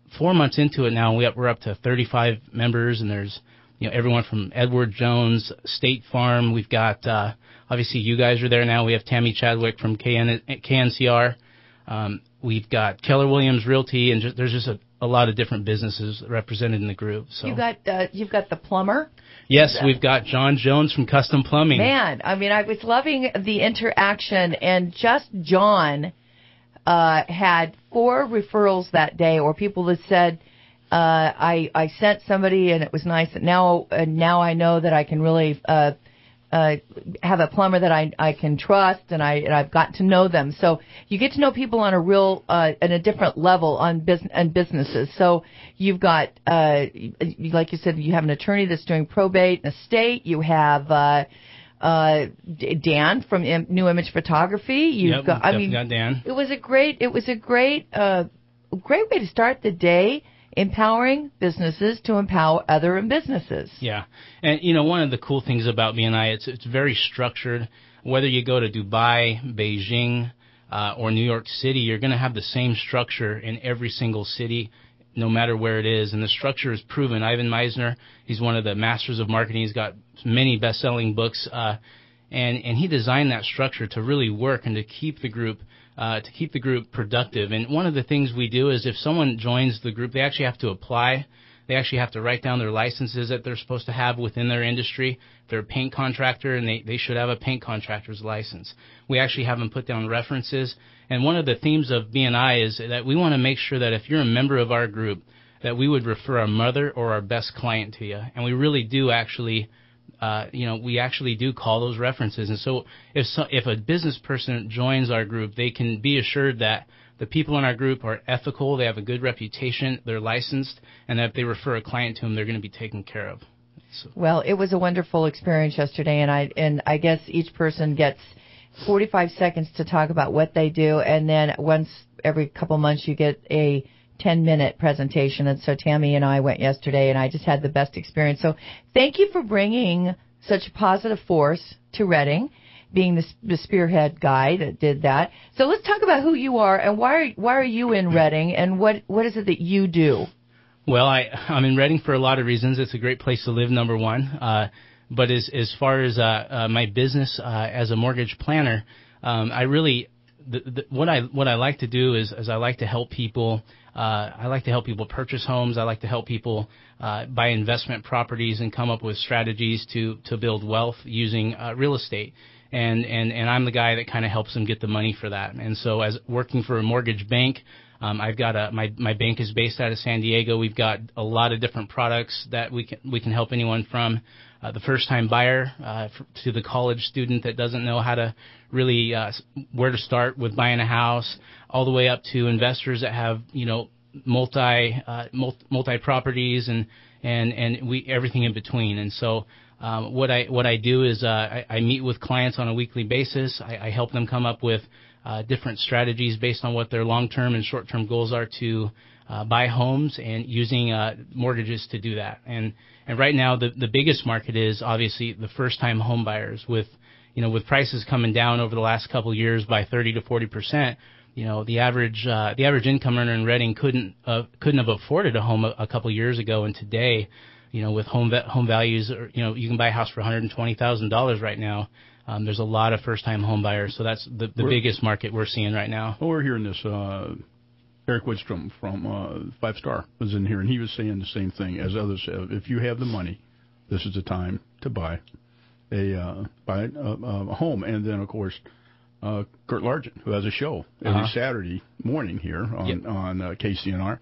4 months into it now, we're up to 35 members, and there's everyone from Edward Jones, State Farm. We've got obviously you guys are there now. We have Tammy Chadwick from KNCR. We've got Keller Williams Realty, and there's just a lot of different businesses represented in the group. So you've got the plumber. Yes, we've got John Jones from Custom Plumbing. Man, I mean, I was loving the interaction, and just John had 4 referrals that day, or people that said, I sent somebody and it was nice. Now I know that I can really have a plumber that I can trust, and I've got to know them. So you get to know people on a real at a different level on businesses. So you've got like you said, you have an attorney that's doing probate and estate. You have Dan from New Image Photography. You've got Dan. It was a great way to start the day, empowering businesses to empower other businesses. Yeah. And, one of the cool things about BNI, it's very structured. Whether you go to Dubai, Beijing, or New York City, you're going to have the same structure in every single city, no matter where it is. And the structure is proven. Ivan Meisner, he's one of the masters of marketing. He's got many best-selling books. And he designed that structure to really work and to keep the group productive. And one of the things we do is if someone joins the group, they actually have to apply. They actually have to write down their licenses that they're supposed to have within their industry. If they're a paint contractor, and they should have a paint contractor's license. We actually have them put down references. And one of the themes of BNI is that we want to make sure that if you're a member of our group, that we would refer our mother or our best client to you. And we really do actually we actually do call those references. And so if a business person joins our group, they can be assured that the people in our group are ethical, they have a good reputation, they're licensed, and that if they refer a client to them, they're going to be taken care of. So. Well, it was a wonderful experience yesterday, and I guess each person gets 45 seconds to talk about what they do, and then once every couple months you get a 10-minute presentation. And so Tammy and I went yesterday, and I just had the best experience. So thank you for bringing such a positive force to Reading, being the spearhead guy that did that. So let's talk about who you are and why are you in Reading, and what is it that you do? Well, I'm in Reading for a lot of reasons. It's a great place to live, number one. But as far as my business as a mortgage planner, I really what I like to do is I like to help people. I like to help people purchase homes. I like to help people buy investment properties and come up with strategies to build wealth using real estate. And I'm the guy that kind of helps them get the money for that. And so as working for a mortgage bank, I've got my bank is based out of San Diego. We've got a lot of different products that we can help anyone from the first-time buyer to the college student that doesn't know how to really where to start with buying a house, all the way up to investors that have multi properties and everything in between. And so what I do is I meet with clients on a weekly basis. I help them come up with different strategies based on what their long-term and short-term goals are to buy homes, and using mortgages to do that. And right now the biggest market is obviously the first-time home buyers. With prices coming down over the last couple of years by 30 to 40%. The average income earner in Reading couldn't have afforded a home a couple of years ago, and today, with home values, you can buy a house for $120,000 right now. There's a lot of first-time home buyers, so that's the biggest market we're seeing right now. Well, we're hearing this. Eric Woodstrom from 5 Star was in here, and he was saying the same thing as others have. If you have the money, this is the time to buy a home. And then, of course, Kurt Largent, who has a show every Saturday morning here on KCNR,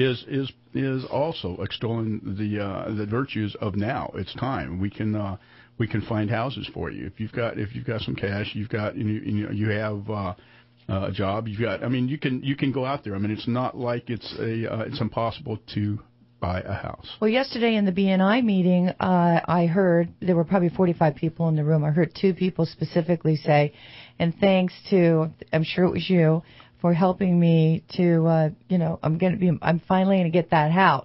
is also extolling the virtues of now. It's time. We can find houses for you if you've got some cash. You have a job. You can go out there. It's not like it's impossible to buy a house. Well, yesterday in the BNI meeting, I heard there were probably 45 people in the room. I heard 2 people specifically say, and thanks to, I'm sure it was you, for helping me to, I'm finally going to get that house.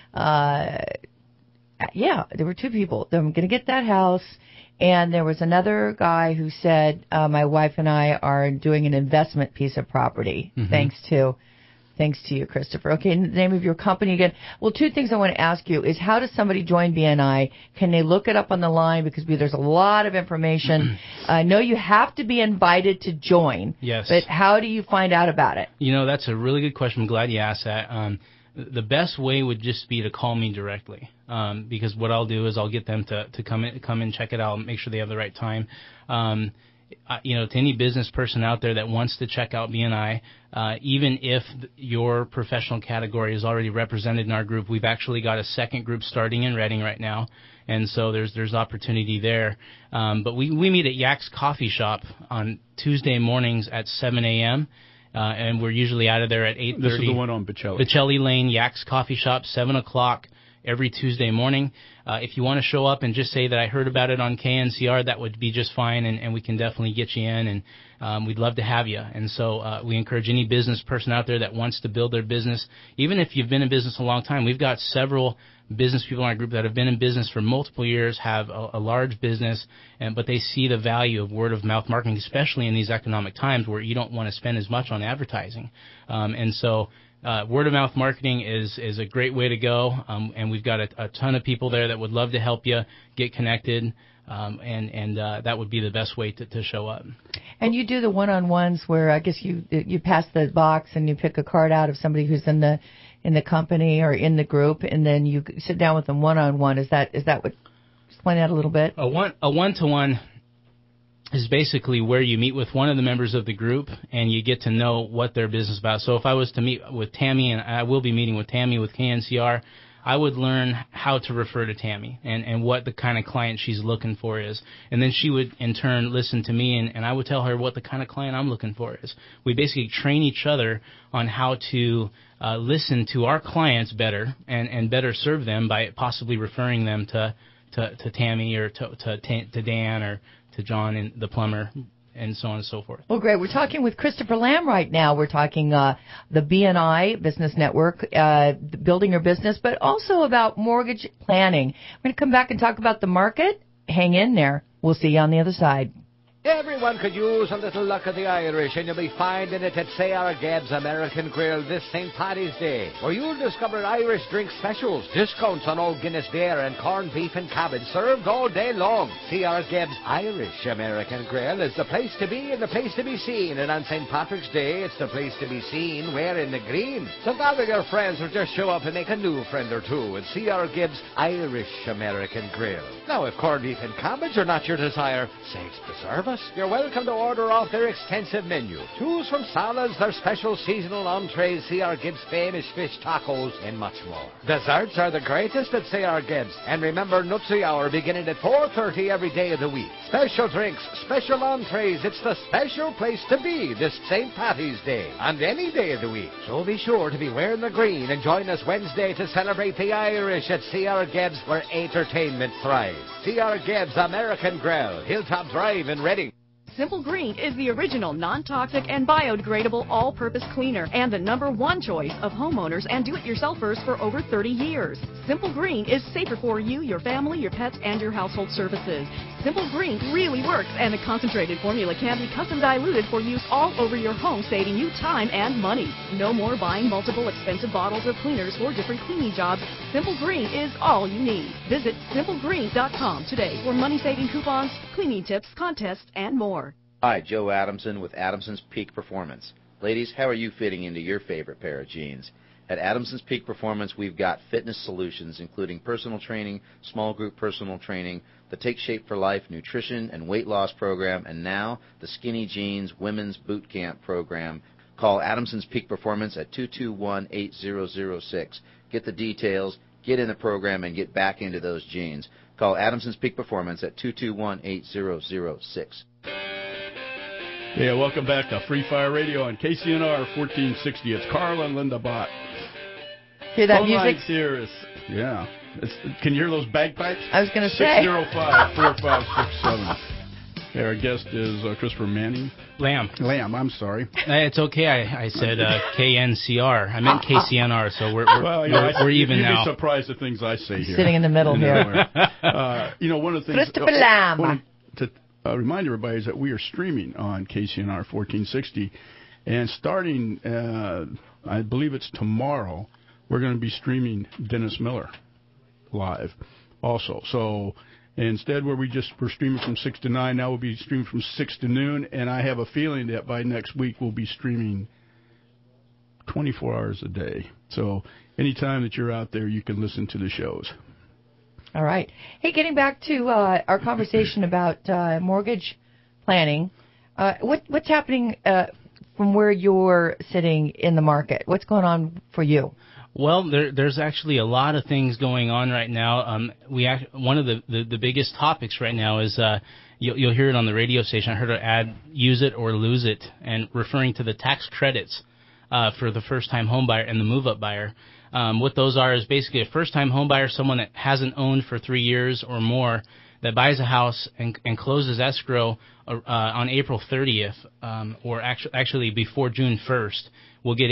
Yeah, there were 2 people. I'm going to get that house. And there was another guy who said, my wife and I are doing an investment piece of property, thanks to Thanks to you, Christopher. Okay, the name of your company again. Well, two things I want to ask you is how does somebody join BNI? Can they look it up on the line? Because there's a lot of information. I know you have to be invited to join. Yes. But how do you find out about it? That's a really good question. I'm glad you asked that. The best way would just be to call me directly, because what I'll do is I'll get them to come in, check it out, make sure they have the right time. To any business person out there that wants to check out BNI, even if your professional category is already represented in our group, we've actually got a second group starting in Reading right now, and so there's opportunity there. But we meet at Yak's Coffee Shop on Tuesday mornings at 7 a.m., and we're usually out of there at 8:30. This is the one on Bocelli. Bocelli Lane, Yak's Coffee Shop, 7 o'clock every Tuesday morning. If you want to show up and just say that I heard about it on KNCR, that would be just fine, and we can definitely get you in, and we'd love to have you. And so we encourage any business person out there that wants to build their business, even if you've been in business a long time. We've got several business people in our group that have been in business for multiple years, have a large business, but they see the value of word-of-mouth marketing, especially in these economic times where you don't want to spend as much on advertising. And so word-of-mouth marketing is a great way to go, and we've got a ton of people there that would love to help you get connected, and that would be the best way to show up. And you do the one-on-ones where I guess you pass the box and you pick a card out of somebody who's in the company or in the group, and then you sit down with them one-on-one. Is that what? Explain that a little bit. A one-to-one is basically where you meet with one of the members of the group and you get to know what their business is about. So if I was to meet with Tammy, and I will be meeting with Tammy with KNCR, I would learn how to refer to Tammy and what the kind of client she's looking for is. And then she would, in turn, listen to me, and I would tell her what the kind of client I'm looking for is. We basically train each other on how to listen to our clients better and better serve them by possibly referring them to Tammy or to Dan or to John and the plumber, and so on and so forth. Well, great. We're talking with Christopher Lamb right now. We're talking the BNI Business Network, building your business, but also about mortgage planning. We're going to come back and talk about the market. Hang in there. We'll see you on the other side. Everyone could use a little luck of the Irish, and you'll be finding it at Sarah Gabb's American Grill this St. Paddy's Day, where you'll discover Irish drink specials, discounts on Old Guinness beer, and corned beef and cabbage served all day long. Sarah Gabb's Irish American Grill is the place to be and the place to be seen, and on St. Patrick's Day, it's the place to be seen wearing the green. So gather your friends or just show up and make a new friend or two at Sarah Gabb's Irish American Grill. Now, if corned beef and cabbage are not your desire, sakes preserve us. You're welcome to order off their extensive menu. Choose from salads, their special seasonal entrees, C.R. Gibbs' famous fish tacos, and much more. Desserts are the greatest at C.R. Gibbs. And remember, Nutzy Hour beginning at 4:30 every day of the week. Special drinks, special entrees. It's the special place to be this St. Paddy's Day and any day of the week. So be sure to be wearing the green and join us Wednesday to celebrate the Irish at C.R. Gibbs, where entertainment thrives. C.R. Gibbs American Grill, Hilltop Drive in Reading. Simple Green is the original non-toxic and biodegradable all-purpose cleaner and the #1 choice of homeowners and do-it-yourselfers for over 30 years. Simple Green is safer for you, your family, your pets, and your household services. Simple Green really works, and the concentrated formula can be custom diluted for use all over your home, saving you time and money. No more buying multiple expensive bottles of cleaners for different cleaning jobs. Simple Green is all you need. Visit simplegreen.com today for money-saving coupons, cleaning tips, contests, and more. Hi, Joe Adamson with Adamson's Peak Performance. Ladies, how are you fitting into your favorite pair of jeans? At Adamson's Peak Performance, we've got fitness solutions, including personal training, small group personal training, the Take Shape for Life nutrition and weight loss program, and now the Skinny Jeans Women's Boot Camp program. Call Adamson's Peak Performance at 221-8006. Get the details, get in the program, and get back into those jeans. Call Adamson's Peak Performance at 221-8006. Yeah, welcome back to Free Fire Radio on KCNR 1460. It's Carl and Linda Bott. Hear that Phone music? lines here is, yeah. Can you hear those bagpipes? I was going to say. 605-4567. Yeah, our guest is Christopher Manning. Lamb, I'm sorry. It's okay. I said KNCR. I meant KCNR, so we're even now. You'd be surprised at things I say here. Sitting in the middle here. One of the things Christopher Lamb. To remind everybody is that we are streaming on KCNR 1460, And starting, I believe it's tomorrow, we're going to be streaming Dennis Miller live also. So instead where we're streaming from 6 to 9, now we'll be streaming from 6 to noon. And I have a feeling that by next week we'll be streaming 24 hours a day. So anytime that you're out there, you can listen to the shows. All right. Hey, getting back to our conversation about mortgage planning, what's happening from where you're sitting in the market? What's going on for you? Well, there's actually a lot of things going on right now. One of the biggest topics right now is you'll hear it on the radio station. I heard an ad, use it or lose it, and referring to the tax credits for the first-time home buyer and the move-up buyer. What those are is basically a first-time home buyer, someone that hasn't owned for 3 years or more, that buys a house and closes escrow on April 30th, or actually before June 1st, will get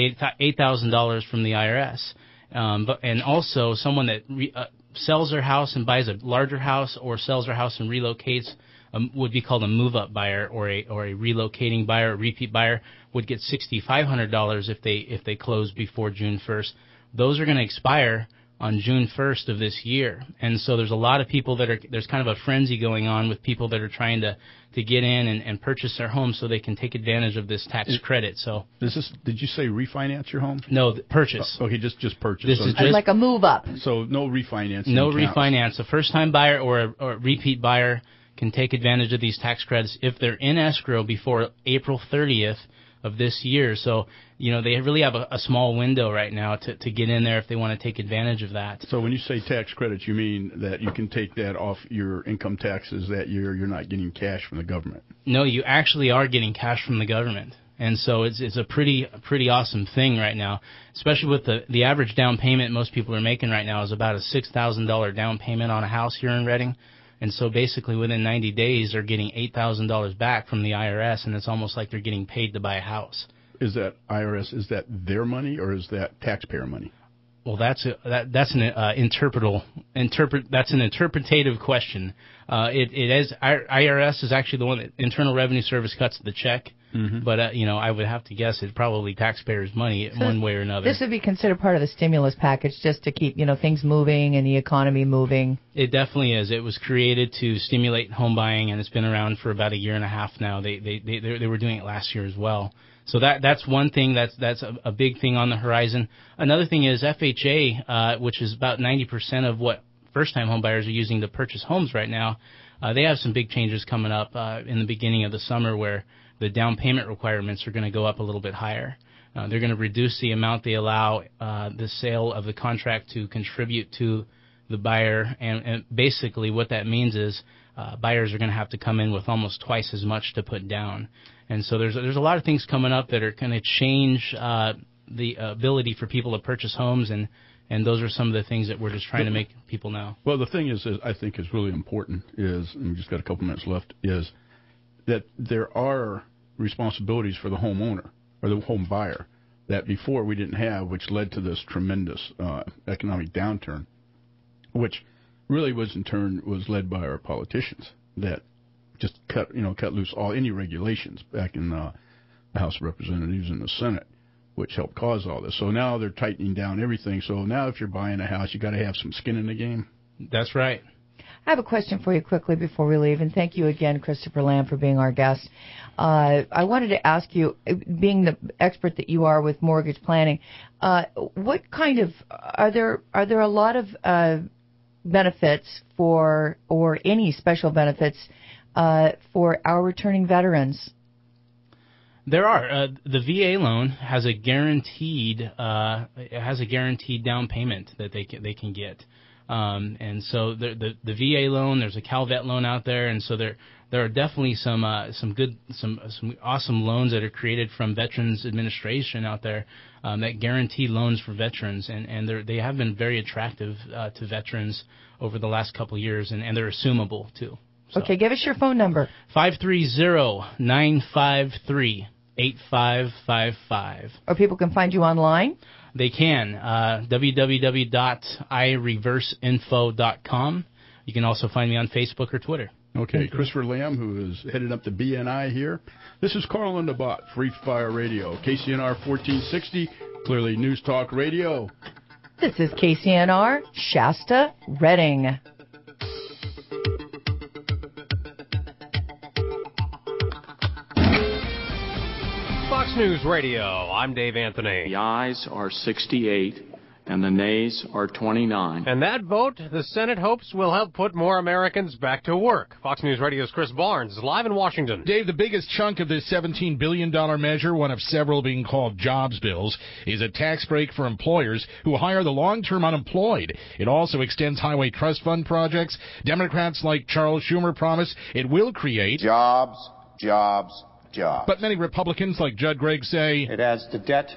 $8,000 from the IRS. And also someone that sells their house and buys a larger house, or sells their house and relocates, would be called a move-up buyer, or a relocating buyer, a repeat buyer, would get $6,500 if they close before June 1st. Those are going to expire on June 1st of this year. And so there's a lot of people there's kind of a frenzy going on with people that are trying to get in and purchase their home so they can take advantage of this tax credit. So did you say refinance your home? No, purchase. Okay, just purchase. This is just like a move up. So no refinance. No refinance. A first-time buyer or a repeat buyer can take advantage of these tax credits if they're in escrow before April 30th of this year. So, they really have a small window right now to get in there if they want to take advantage of that. So when you say tax credits, you mean that you can take that off your income taxes that year. You're not getting cash from the government. No, you actually are getting cash from the government. And so it's a pretty awesome thing right now, especially with the average down payment most people are making right now is about a $6,000 down payment on a house here in Redding. And so basically within 90 days, they're getting $8,000 back from the IRS, and it's almost like they're getting paid to buy a house. Is that IRS, is that their money or is that taxpayer money? Well, that's an interpretative question. It is IRS is actually the one that Internal Revenue Service cuts the check. Mm-hmm. But I would have to guess it's probably taxpayers' money one way or another. This would be considered part of the stimulus package, just to keep things moving and the economy moving. It definitely is. It was created to stimulate home buying, and it's been around for about a year and a half now. They were doing it last year as well. So that's one thing that's a big thing on the horizon. Another thing is FHA, which is about 90% of what first-time home buyers are using to purchase homes right now. They have some big changes coming up in the beginning of the summer where the down payment requirements are going to go up a little bit higher. They're going to reduce the amount they allow the sale of the contract to contribute to the buyer, and basically what that means is buyers are going to have to come in with almost twice as much to put down. And so there's a lot of things coming up that are going to change the ability for people to purchase homes, and those are some of the things that we're just trying to make people know. Well, the thing is I think is really important is, and we've just got a couple minutes left, is that there are responsibilities for the homeowner or the home buyer that before we didn't have, which led to this tremendous economic downturn, which really was led by our politicians that just cut loose any regulations back in the House of Representatives and the Senate, which helped cause all this. So now they're tightening down everything. So now if you're buying a house, you got to have some skin in the game. That's right. I have a question for you quickly before we leave, and thank you again, Christopher Lamb, for being our guest. I wanted to ask you, being the expert that you are with mortgage planning, what kind of are there a lot of benefits or any special benefits for our returning veterans? There are. The VA loan has a guaranteed down payment that they can get. And so the VA loan, there's a CalVet loan out there, and so there are definitely some awesome loans that are created from Veterans Administration out there that guarantee loans for veterans, and they have been very attractive to veterans over the last couple of years, and they're assumable too. So. Okay, give us your phone number. 530-953-8555. Or people can find you online? They can. www.ireverseinfo.com. You can also find me on Facebook or Twitter. Okay, Christopher Lamb, who is headed up to BNI here. This is Carl and the Bot, Free Fire Radio, KCNR 1460, Clearly News Talk Radio. This is KCNR, Shasta, Redding. Fox News Radio, I'm Dave Anthony. The ayes are 68 and the nays are 29. And that vote, the Senate hopes, will help put more Americans back to work. Fox News Radio's Chris Barnes is live in Washington. Dave, the biggest chunk of this $17 billion measure, one of several being called jobs bills, is a tax break for employers who hire the long-term unemployed. It also extends highway trust fund projects. Democrats like Charles Schumer promise it will create jobs. But many Republicans like Judd Gregg say it adds to debt,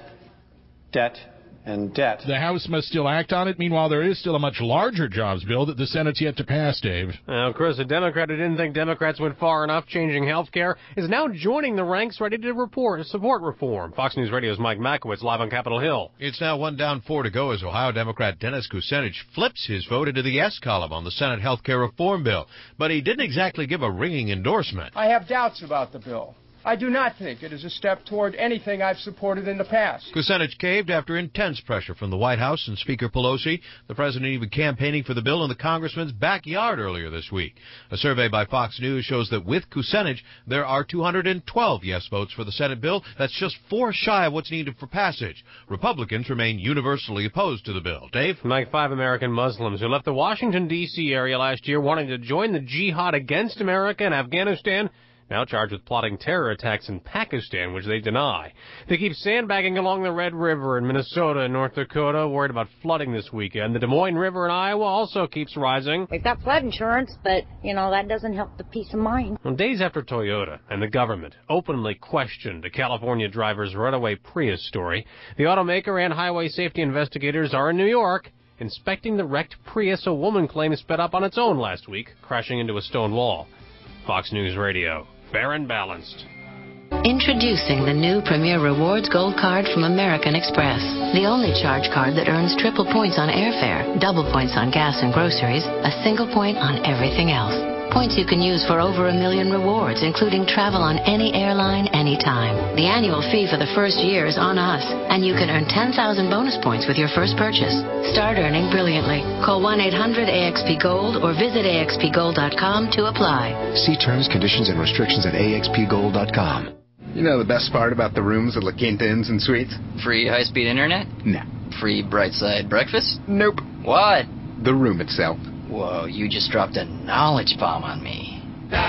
and debt. The House must still act on it. Meanwhile, there is still a much larger jobs bill that the Senate's yet to pass, Dave. Now, Chris, a Democrat who didn't think Democrats went far enough changing health care is now joining the ranks ready to support reform. Fox News Radio's Mike Makowitz live on Capitol Hill. It's now 1 down, 4 to go as Ohio Democrat Dennis Kucinich flips his vote into the yes column on the Senate health care reform bill. But he didn't exactly give a ringing endorsement. I have doubts about the bill. I do not think it is a step toward anything I've supported in the past. Kucinich caved after intense pressure from the White House and Speaker Pelosi. The president even campaigning for the bill in the congressman's backyard earlier this week. A survey by Fox News shows that with Kucinich, there are 212 yes votes for the Senate bill. That's just 4 shy of what's needed for passage. Republicans remain universally opposed to the bill. Dave? Like 5 American Muslims who left the Washington, D.C. area last year wanting to join the jihad against America in Afghanistan, now charged with plotting terror attacks in Pakistan, which they deny. They keep sandbagging along the Red River in Minnesota and North Dakota, worried about flooding this weekend. The Des Moines River in Iowa also keeps rising. We've got flood insurance, but, that doesn't help the peace of mind. Well, days after Toyota and the government openly questioned a California driver's runaway Prius story, the automaker and highway safety investigators are in New York inspecting the wrecked Prius a woman claims sped up on its own last week, crashing into a stone wall. Fox News Radio. Fair and balanced. Introducing the new Premier Rewards Gold Card from American Express. The only charge card that earns triple points on airfare, double points on gas and groceries, a single point on everything else. Points you can use for over 1 million rewards, including travel on any airline, anytime. The annual fee for the first year is on us, and you can earn 10,000 bonus points with your first purchase. Start earning brilliantly. Call 1-800-AXP-GOLD or visit AXPGold.com to apply. See terms, conditions, and restrictions at AXPGold.com. You know the best part about the rooms at La Quinta Inns and Suites? Free high-speed internet? No. Free bright-side breakfast? Nope. What? The room itself. Whoa, you just dropped a knowledge bomb on me.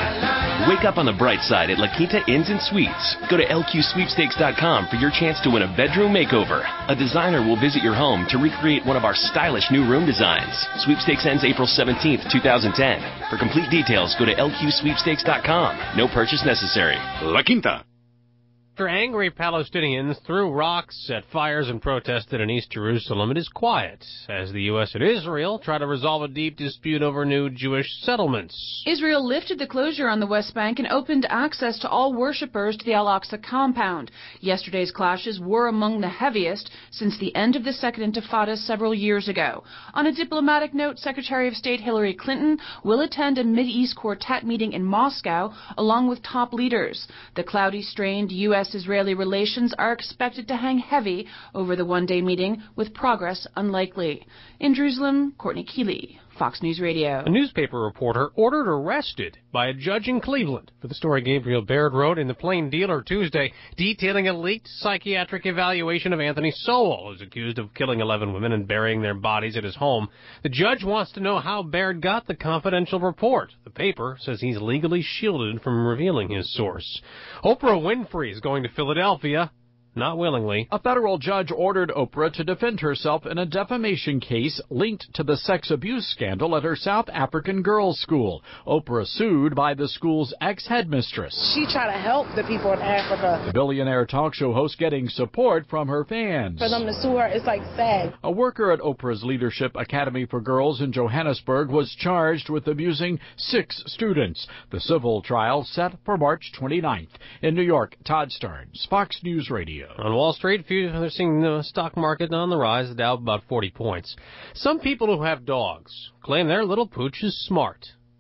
Wake up on the bright side at La Quinta Inns and Suites. Go to LQSweepstakes.com for your chance to win a bedroom makeover. A designer will visit your home to recreate one of our stylish new room designs. Sweepstakes ends April 17th, 2010. For complete details, go to LQSweepstakes.com. No purchase necessary. La Quinta. After angry Palestinians threw rocks, set fires, and protested in East Jerusalem, it is quiet as the U.S. and Israel try to resolve a deep dispute over new Jewish settlements. Israel lifted the closure on the West Bank and opened access to all worshippers to the Al-Aqsa compound. Yesterday's clashes were among the heaviest since the end of the Second Intifada several years ago. On a diplomatic note, Secretary of State Hillary Clinton will attend a Mideast Quartet meeting in Moscow along with top leaders. The cloudy-strained U.S.-Israeli relations are expected to hang heavy over the one-day meeting, with progress unlikely. In Jerusalem, Courtney Keeley, Fox News Radio. A newspaper reporter ordered arrested by a judge in Cleveland for the story Gabriel Baird wrote in the Plain Dealer Tuesday, detailing a leaked psychiatric evaluation of Anthony Sowell, who's accused of killing 11 women and burying their bodies at his home. The judge wants to know how Baird got the confidential report. The paper says he's legally shielded from revealing his source. Oprah Winfrey is going to Philadelphia. Not willingly. A federal judge ordered Oprah to defend herself in a defamation case linked to the sex abuse scandal at her South African girls' school. Oprah sued by the school's ex-headmistress. She tried to help the people in Africa. The billionaire talk show host getting support from her fans. For them to sue her, it's like sad. A worker at Oprah's Leadership Academy for Girls in Johannesburg was charged with abusing 6 students. The civil trial set for March 29th. In New York, Todd Starnes, Fox News Radio. On Wall Street, they're seeing the stock market on the rise, the Dow about 40 points. Some people who have dogs claim their little pooch is smart.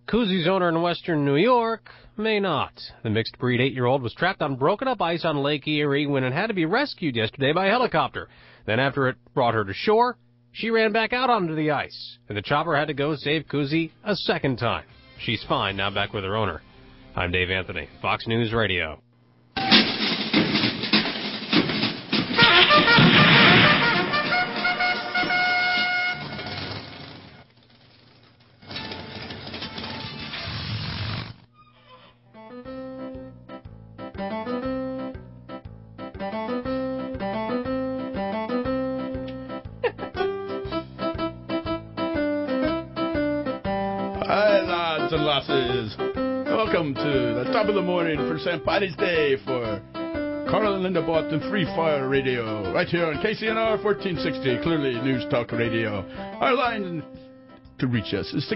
Koozies owner in western New York may not. The mixed breed 8-year-old was trapped on broken up ice on Lake Erie when it had to be rescued yesterday by helicopter. Then after it brought her to shore, she ran back out onto the ice, and the chopper had to go save Koozie a second time. She's fine, now back with her owner. I'm Dave Anthony, Fox News Radio. And losses. Welcome to the top of the morning for St. Patty's Day for Carl and Linda Boston Free Fire Radio, right here on KCNR 1460, clearly News Talk Radio. Our line to reach us is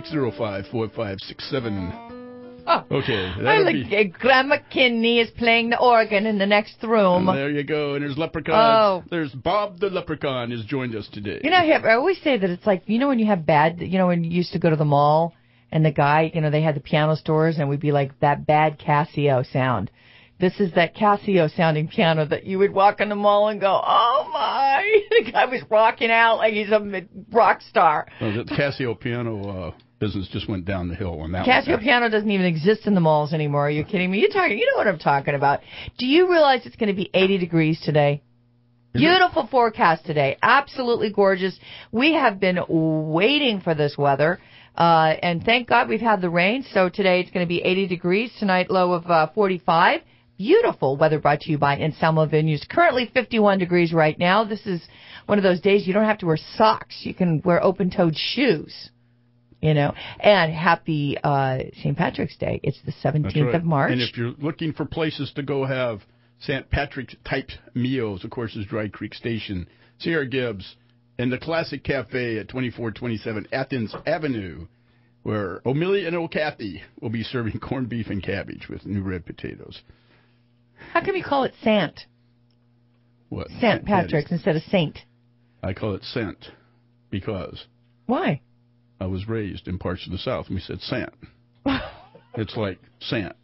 605-4567. Oh, okay. Grandma Kinney is playing the organ in the next room. And there you go. And there's leprechauns. Oh. There's Bob the Leprechaun has joined us today. You know, I always say that it's like, you know, when you have bad, you know, when you used to go to the mall, and the guy, you know, they had the piano stores, and we'd be like, that bad Casio sound. This is that Casio-sounding piano that you would walk in the mall and go, oh, my. The guy was rocking out like he's a rock star. Well, the Casio piano business just went down the hill on that Casio one. piano doesn't even exist in the malls anymore. Are you kidding me? You know what I'm talking about. Do you realize it's going to be 80 degrees today? Beautiful forecast today. Absolutely gorgeous. We have been waiting for this weather. And thank God we've had the rain. So today it's going to be 80 degrees. Tonight, low of 45. Beautiful weather brought to you by Anselmo Venues. Currently 51 degrees right now. This is one of those days you don't have to wear socks. You can wear open-toed shoes, you know. And happy St. Patrick's Day. It's the 17th of March. And if you're looking for places to go have St. Patrick's-type meals, of course, is Dry Creek Station, Sierra Gibbs, and the Classic Cafe at 2427 Athens Avenue, where O'Milly and O'Cathy will be serving corned beef and cabbage with new red potatoes. How come you call it Sant? What? St. Patrick's instead of Saint. I call it Sant because... Why? I was raised in parts of the South, and we said Sant. It's like Sant.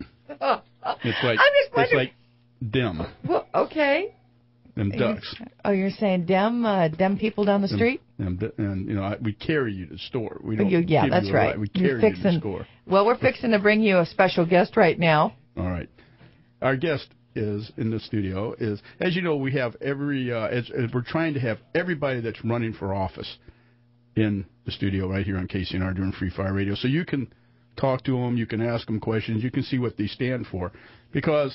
It's like dem. Well, okay. Them ducks. You're saying dem people down the street? And you know, we carry you to the store. We don't. Yeah, that's right. We carry you to the store. Well, we're fixing to bring you a special guest right now. All right. Our guest is in the studio. Is, as you know, we have we're trying to have everybody that's running for office in the studio right here on KCNR during Free Fire Radio, so you can talk to them, you can ask them questions, you can see what they stand for, because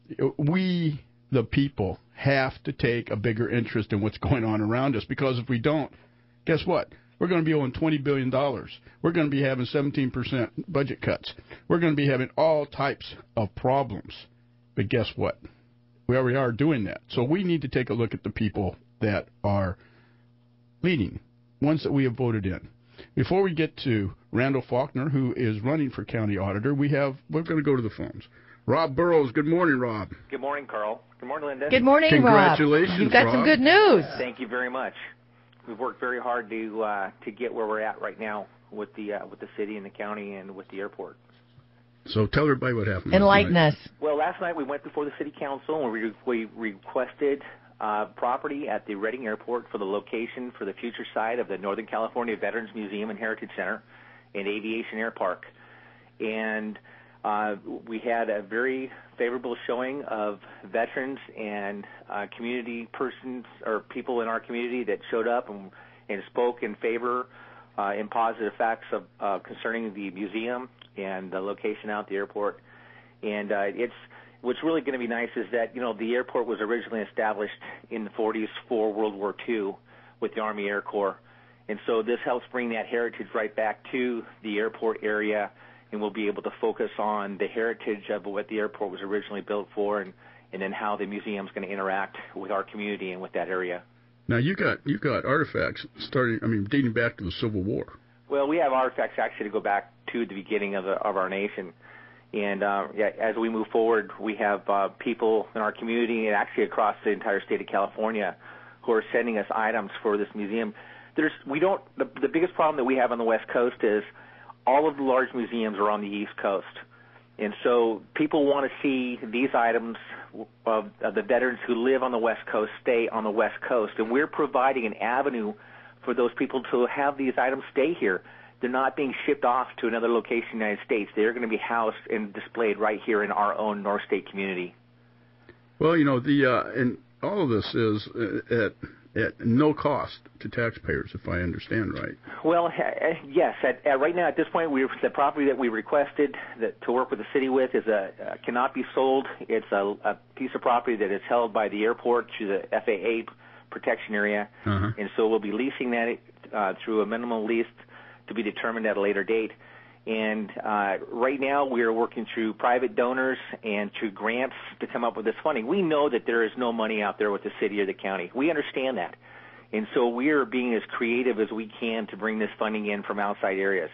we, the people, have to take a bigger interest in what's going on around us, because if we don't, guess what? We're going to be owing $20 billion. We're going to be having 17% budget cuts. We're going to be having all types of problems. But guess what? We already are doing that. So we need to take a look at the people that are leading, ones that we have voted in. Before we get to Randall Faulkner, who is running for county auditor, we're going to go to the phones. Rob Burrows. Good morning, Rob. Good morning, Carl. Good morning, Linda. Good morning, Congratulations, Rob. You've got Rob. some good news. Thank you very much. We've worked very hard to get where we're at right now with the city and the county and with the airport. So tell everybody what happened. Enlighten us. Well, last night we went before the city council and we requested property at the Reading Airport for the location for the future site of the Northern California Veterans Museum and Heritage Center and Aviation Air Park. And we had a very favorable showing of veterans and community persons or people in our community that showed up and spoke in favor in positive facts of concerning the museum and the location out at the airport. And what's really going to be nice is that, you know, the airport was originally established in the 40s for World War II with the Army Air Corps. And so this helps bring that heritage right back to the airport area, and we'll be able to focus on the heritage of what the airport was originally built for and then how the museum's going to interact with our community and with that area. Now, you got artifacts dating back to the Civil War. Well, we have artifacts actually to go back to the beginning of our nation. And as we move forward, we have people in our community and actually across the entire state of California who are sending us items for this museum. The biggest problem that we have on the West Coast is all of the large museums are on the East Coast. And so people want to see these items of the veterans who live on the West Coast stay on the West Coast. And we're providing an avenue for those people to have these items stay here. They're not being shipped off to another location in the United States. They're going to be housed and displayed right here in our own North State community. Well, and all of this is at no cost to taxpayers, if I understand right. Well, yes. Right now, at this point, the property that we requested to work with the city with cannot be sold. It's a piece of property that is held by the airport to the FAA protection area, and so we'll be leasing that through a minimum lease to be determined at a later date. And right now, we are working through private donors and through grants to come up with this funding. We know that there is no money out there with the city or the county. We understand that. And so we are being as creative as we can to bring this funding in from outside areas.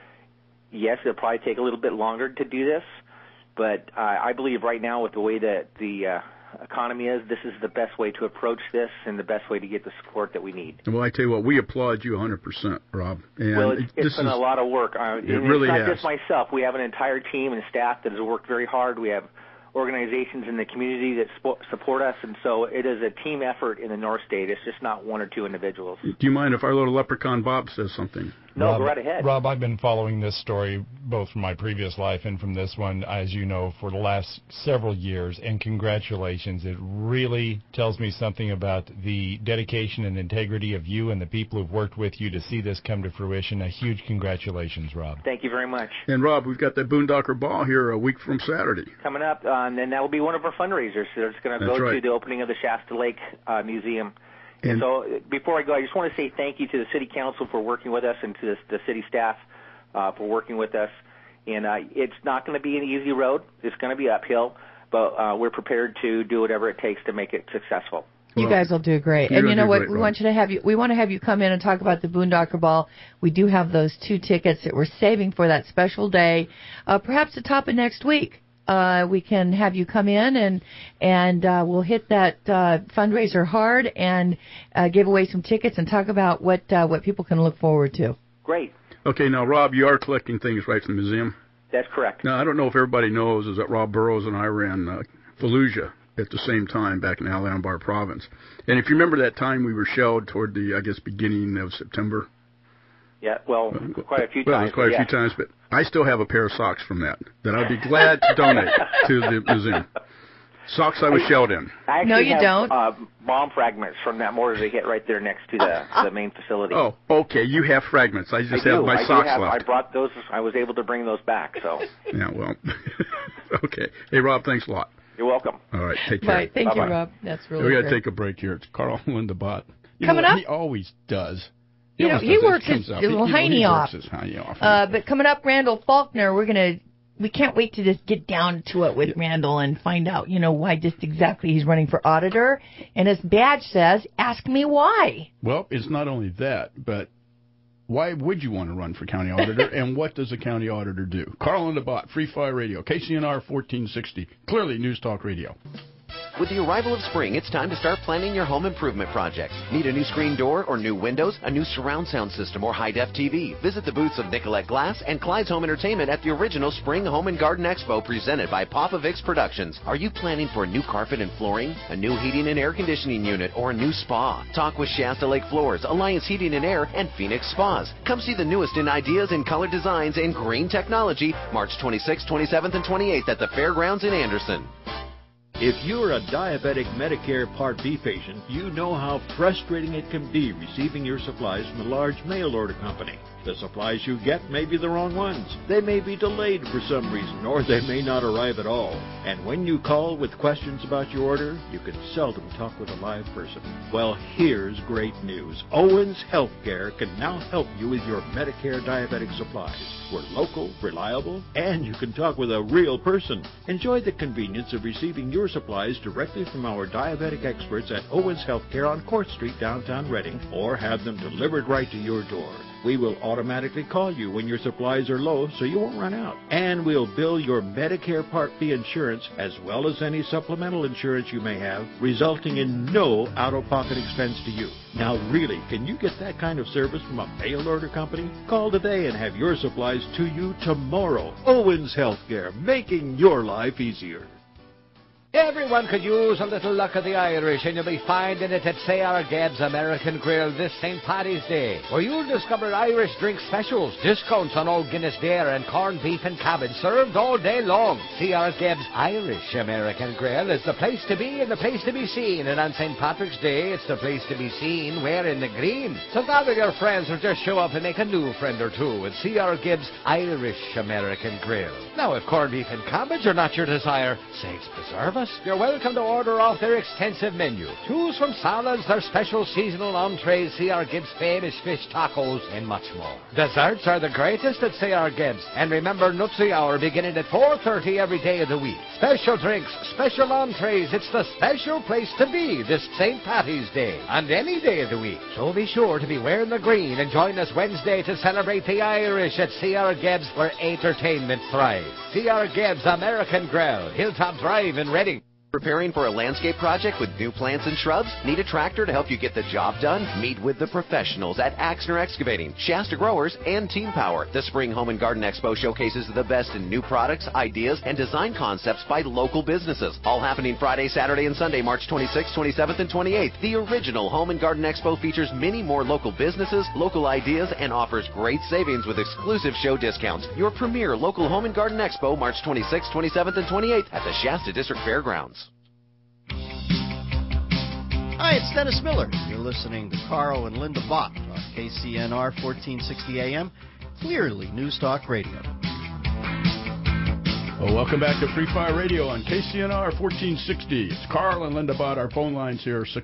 Yes, it'll probably take a little bit longer to do this, but I believe right now with the way that the economy is, this is the best way to approach this and the best way to get the support that we need. Well, I tell you what, we applaud you 100%, Rob. And well, it's been a lot of work. It really has. It's not just myself. We have an entire team and staff that has worked very hard. We have organizations in the community that support us, and so it is a team effort in the North State. It's just not one or two individuals. Do you mind if our little leprechaun Bob says something? No, Rob, go right ahead. Rob, I've been following this story both from my previous life and from this one, as you know, for the last several years, and congratulations. It really tells me something about the dedication and integrity of you and the people who've worked with you to see this come to fruition. A huge congratulations, Rob. Thank you very much. And, Rob, we've got that Boondocker Ball here a week from Saturday. Coming up, and then that will be one of our fundraisers. So it's going to go to the opening of the Shasta Lake Museum. And so before I go, I just want to say thank you to the City Council for working with us and to the city staff for working with us. And it's not going to be an easy road. It's going to be uphill, but we're prepared to do whatever it takes to make it successful. You guys will do great. And you know what? We want to have you come in and talk about the Boondocker Ball. We do have those 2 tickets that we're saving for that special day. Perhaps the top of next week. We can have you come in and we'll hit that fundraiser hard and give away some tickets and talk about what people can look forward to. Great. Okay, now, Rob, you are collecting things right from the museum? That's correct. Now, I don't know if everybody knows is that Rob Burrows and I ran Fallujah at the same time back in Al Anbar province. And if you remember that time we were shelled toward the, I guess, beginning of September. Yeah, well, quite a few times. Well, it was quite a few times, but I still have a pair of socks from that I'd be glad to donate to the museum. Socks I was shelled in. I no, you don't. Bomb fragments from that mortar they hit right there next to the main facility. Oh, okay. You have fragments. I just have my socks left. I brought those. I was able to bring those back. So. Yeah, well. Okay. Hey, Rob, thanks a lot. You're welcome. All right, take care. Bye. Thank you, Rob. That's really We got to take a break here. It's Carl Linda Bott. Coming up? He always does. He works his little hiney off. But coming up, Randall Faulkner, we can't wait to just get down to it with Randall and find out, why just exactly he's running for auditor. And his badge says, ask me why. Well, it's not only that, but why would you want to run for county auditor, and what does a county auditor do? Carl and the Bot, Free Fire Radio, KCNR 1460, clearly News Talk Radio. With the arrival of spring, it's time to start planning your home improvement projects. Need a new screen door or new windows, a new surround sound system or high-def TV? Visit the booths of Nicolette Glass and Clyde's Home Entertainment at the original Spring Home and Garden Expo presented by Popovix Productions. Are you planning for a new carpet and flooring, a new heating and air conditioning unit, or a new spa? Talk with Shasta Lake Floors, Alliance Heating and Air, and Phoenix Spas. Come see the newest in ideas and color designs and green technology March 26th, 27th, and 28th at the Fairgrounds in Anderson. If you're a diabetic Medicare Part B patient, you know how frustrating it can be receiving your supplies from a large mail order company. The supplies you get may be the wrong ones. They may be delayed for some reason, or they may not arrive at all. And when you call with questions about your order, you can seldom talk with a live person. Well, here's great news. Owens Healthcare can now help you with your Medicare diabetic supplies. We're local, reliable, and you can talk with a real person. Enjoy the convenience of receiving your supplies directly from our diabetic experts at Owens Healthcare on Court Street, downtown Reading, or have them delivered right to your door. We will automatically call you when your supplies are low so you won't run out. And we'll bill your Medicare Part B insurance as well as any supplemental insurance you may have, resulting in no out-of-pocket expense to you. Now really, can you get that kind of service from a mail-order company? Call today and have your supplies to you tomorrow. Owens Healthcare, making your life easier. Everyone could use a little luck of the Irish, and you'll be finding it at C.R. Gebb's American Grill this St. Paddy's Day, where you'll discover Irish drink specials, discounts on Old Guinness beer, and corned beef and cabbage served all day long. C.R. Gebb's Irish American Grill is the place to be and the place to be seen, and on St. Patrick's Day, it's the place to be seen wearing the green. So gather your friends or just show up and make a new friend or two at C.R. Gebb's Irish American Grill. Now, if corned beef and cabbage are not your desire, sakes preserve us, you're welcome to order off their extensive menu. Choose from salads, their special seasonal entrees, C.R. Gibbs' famous fish tacos, and much more. Desserts are the greatest at C.R. Gibbs. And remember, Nutsy Hour beginning at 4:30 every day of the week. Special drinks, special entrees. It's the special place to be this St. Paddy's Day and any day of the week. So be sure to be wearing the green and join us Wednesday to celebrate the Irish at C.R. Gibbs, where entertainment thrives. C.R. Gibbs American Grill, Hilltop Drive in Reading. Preparing for a landscape project with new plants and shrubs? Need a tractor to help you get the job done? Meet with the professionals at Axner Excavating, Shasta Growers, and Team Power. The Spring Home and Garden Expo showcases the best in new products, ideas, and design concepts by local businesses. All happening Friday, Saturday, and Sunday, March 26th, 27th, and 28th. The original Home and Garden Expo features many more local businesses, local ideas, and offers great savings with exclusive show discounts. Your premier local Home and Garden Expo, March 26th, 27th, and 28th at the Shasta District Fairgrounds. Hi, it's Dennis Miller. You're listening to Carl and Linda Bach on KCNR 1460 AM, clearly News Talk Radio. Well, welcome back to Free Fire Radio on KCNR 1460. It's Carl and Linda Bott. Our phone lines here are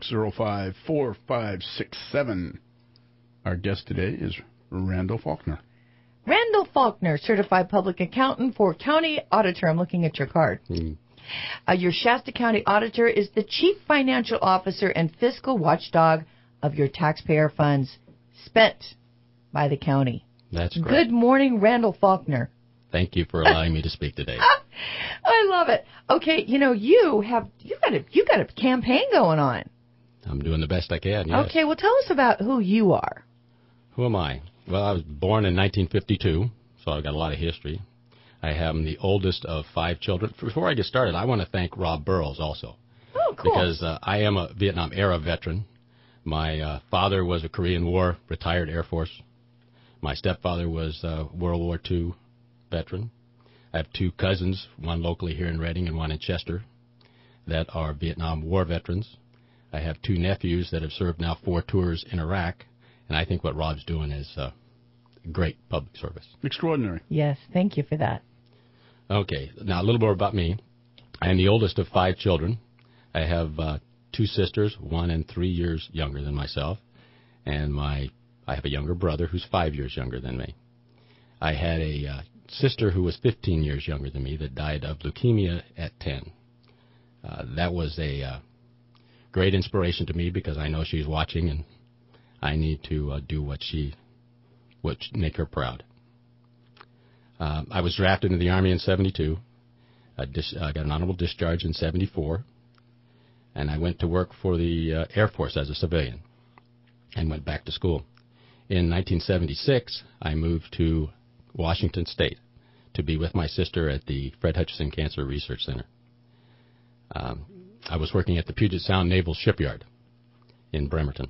605-4567. Our guest today is Randall Faulkner. Randall Faulkner, certified public accountant for county auditor. I'm looking at your card. Your Shasta County auditor is the chief financial officer and fiscal watchdog of your taxpayer funds spent by the county. That's correct. Good morning, Randall Faulkner. Thank you for allowing me to speak today. I love it. Okay, you know, you got a campaign going on. I'm doing the best I can, yes. Okay, well, tell us about who you are. Who am I? Well, I was born in 1952, so I've got a lot of history. I am the oldest of 5 children. Before I get started, I want to thank Rob Burrows also. Oh, cool. Because I am a Vietnam-era veteran. My father was a Korean War retired Air Force. My stepfather was a World War II veteran. I have 2 cousins, one locally here in Reading and one in Chester, that are Vietnam War veterans. I have 2 nephews that have served now 4 tours in Iraq, and I think what Rob's doing is great public service. Extraordinary. Yes, thank you for that. Okay, now a little more about me. I am the oldest of 5 children. I have 2 sisters, 1 and 3 years younger than myself, and I have a younger brother who's 5 years younger than me. I had a sister who was 15 years younger than me that died of leukemia at 10. That was a great inspiration to me because I know she's watching, and I need to do what make her proud. I was drafted into the Army in 72. I got an honorable discharge in 74. And I went to work for the Air Force as a civilian and went back to school. In 1976, I moved to Washington State to be with my sister at the Fred Hutchinson Cancer Research Center. I was working at the Puget Sound Naval Shipyard in Bremerton.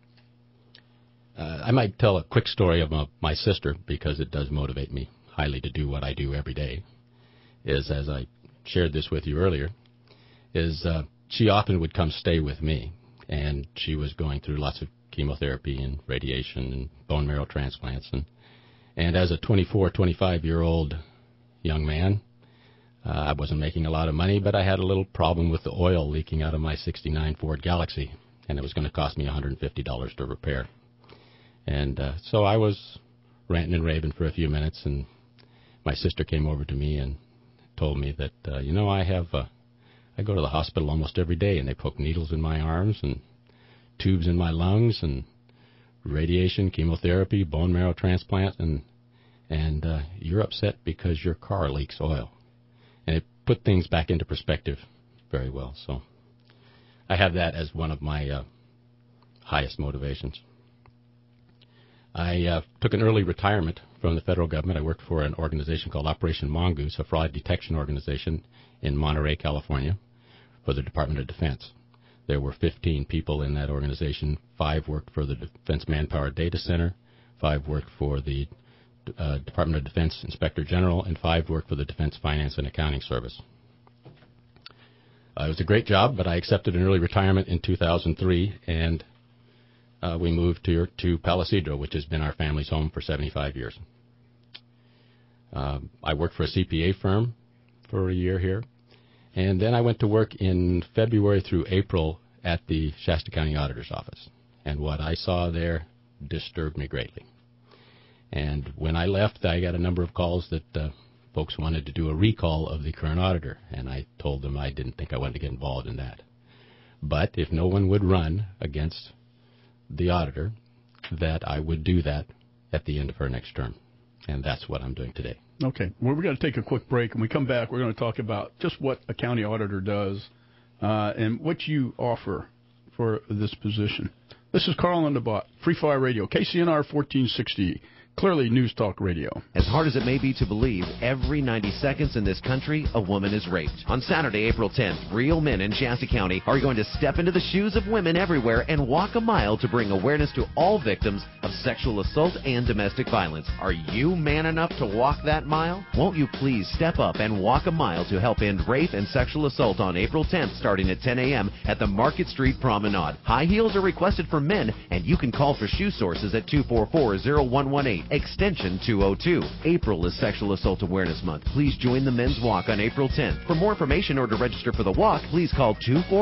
I might tell a quick story of my sister because it does motivate me highly to do what I do every day. Is, as I shared this with you earlier, is she often would come stay with me, and she was going through lots of chemotherapy and radiation and bone marrow transplants. And as a 24, 25-year-old young man, I wasn't making a lot of money, but I had a little problem with the oil leaking out of my 69 Ford Galaxy, and it was going to cost me $150 to repair. And so I was ranting and raving for a few minutes, and my sister came over to me and told me that, I go to the hospital almost every day, and they poke needles in my arms and tubes in my lungs and radiation, chemotherapy, bone marrow transplant, and you're upset because your car leaks oil. And it put things back into perspective very well. So I have that as one of my highest motivations. I took an early retirement from the federal government. I worked for an organization called Operation Mongoose, a fraud detection organization in Monterey, California, for the Department of Defense. There were 15 people in that organization. 5 worked for the Defense Manpower Data Center, 5 worked for the Department of Defense Inspector General, and 5 worked for the Defense Finance and Accounting Service. It was a great job, but I accepted an early retirement in 2003, and we moved to Palo Cedro, which has been our family's home for 75 years. I worked for a CPA firm for a year here, and then I went to work in February through April at the Shasta County Auditor's Office. And what I saw there disturbed me greatly. And when I left, I got a number of calls that folks wanted to do a recall of the current auditor, and I told them I didn't think I wanted to get involved in that. But if no one would run against the auditor, that I would do that at the end of her next term. And that's what I'm doing today. Okay. Well, we're going to take a quick break. When we come back, we're going to talk about just what a county auditor does and what you offer for this position. This is Carl Lindenbach, Free Fire Radio, KCNR 1460. Clearly News Talk Radio. As hard as it may be to believe, every 90 seconds in this country, a woman is raped. On Saturday, April 10th, real men in Shasta County are going to step into the shoes of women everywhere and walk a mile to bring awareness to all victims of sexual assault and domestic violence. Are you man enough to walk that mile? Won't you please step up and walk a mile to help end rape and sexual assault on April 10th starting at 10 a.m. at the Market Street Promenade. High heels are requested for men, and you can call for Shoe Sources at 244-0118. Extension 202. April is Sexual Assault Awareness Month. Please join the Men's Walk on April 10th. For more information or to register for the walk, please call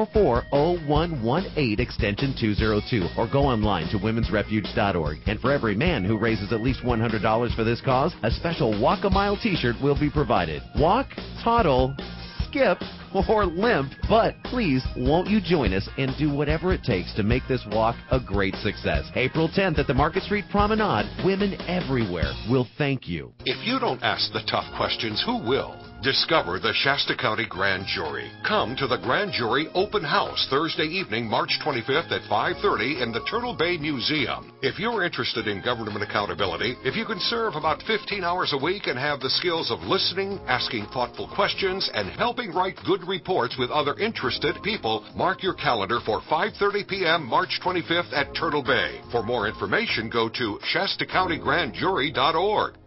244-0118 Extension 202 or go online to womensrefuge.org. And for every man who raises at least $100 for this cause, a special Walk a Mile t-shirt will be provided. Walk, toddle, skip, or limp, but please, won't you join us and do whatever it takes to make this walk a great success? April 10th at the Market Street Promenade, women everywhere will thank you. If you don't ask the tough questions, who will? Discover the Shasta County Grand Jury. Come to the Grand Jury Open House Thursday evening, March 25th at 5:30 in the Turtle Bay Museum. If you're interested in government accountability, if you can serve about 15 hours a week and have the skills of listening, asking thoughtful questions, and helping write good reports with other interested people, mark your calendar for 5:30 p.m. March 25th at Turtle Bay. For more information, go to ShastaCountyGrandJury.org.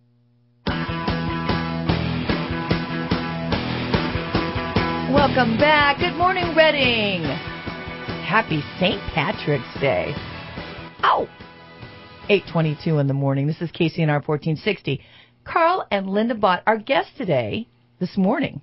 Welcome back. Good morning, Reading. Happy St. Patrick's Day. Ow! 8:22 in the morning. This is KCNR 1460. Carl and Linda Bott. Our guest today, this morning,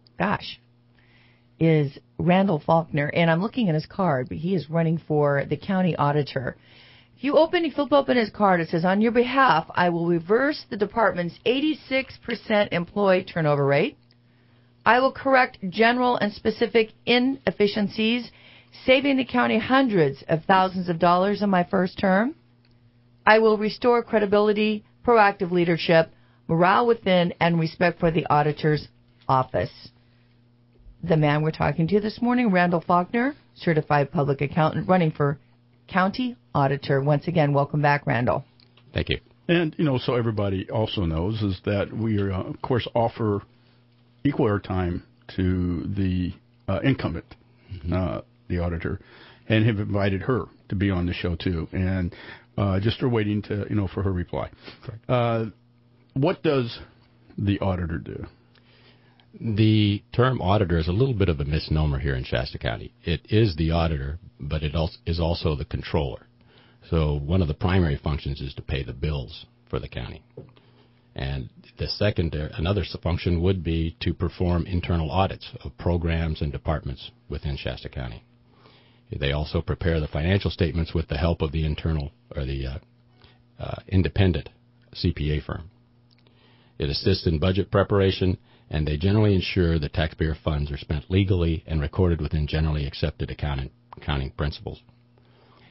is Randall Faulkner. And I'm looking at his card, but he is running for the county auditor. If you flip open his card, it says, on your behalf, I will reverse the department's 86% employee turnover rate. I will correct general and specific inefficiencies, saving the county hundreds of thousands of dollars in my first term. I will restore credibility, proactive leadership, morale within, and respect for the auditor's office. The man we're talking to this morning, Randall Faulkner, certified public accountant, running for county auditor. Once again, welcome back, Randall. Thank you. And, so everybody also knows is that we, of course, offer equal airtime to the incumbent, the auditor, and have invited her to be on the show too. And just are waiting to, for her reply. What does the auditor do? The term auditor is a little bit of a misnomer here in Shasta County. It is the auditor, but it is also the controller. So one of the primary functions is to pay the bills for the county. And another function would be to perform internal audits of programs and departments within Shasta County. They also prepare the financial statements with the help of the independent CPA firm. It assists in budget preparation, and they generally ensure that taxpayer funds are spent legally and recorded within generally accepted accounting principles.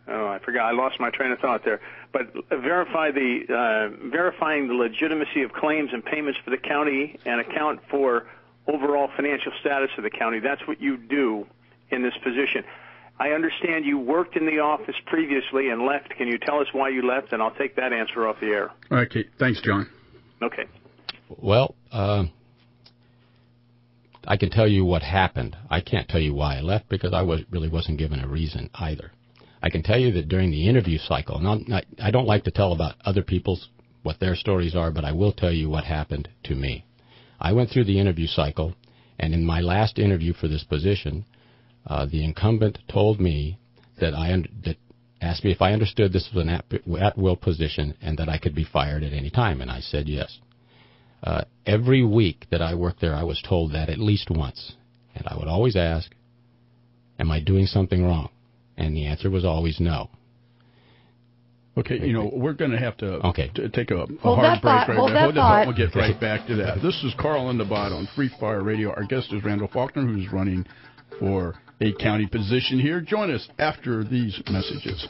Oh, I forgot. I lost my train of thought there. But verifying the legitimacy of claims and payments for the county and account for overall financial status of the county. That's what you do in this position. I understand you worked in the office previously and left. Can you tell us why you left? And I'll take that answer off the air. Okay. Thanks, John. Okay. Well, I can tell you what happened. I can't tell you why I left because I really wasn't given a reason either. I can tell you that during the interview cycle, and I don't like to tell about other people's, what their stories are, but I will tell you what happened to me. I went through the interview cycle, and in my last interview for this position, the incumbent told me that asked me if I understood this was an at-will position and that I could be fired at any time, and I said yes. Every week that I worked there, I was told that at least once, and I would always ask, am I doing something wrong? And the answer was always no. Okay, we're going to have to take a Hold hard that break thought. right Hold now. that thought. We'll get right back to that. This is Carl and the Bot on Free Fire Radio. Our guest is Randall Faulkner, who's running for a county position here. Join us after these messages.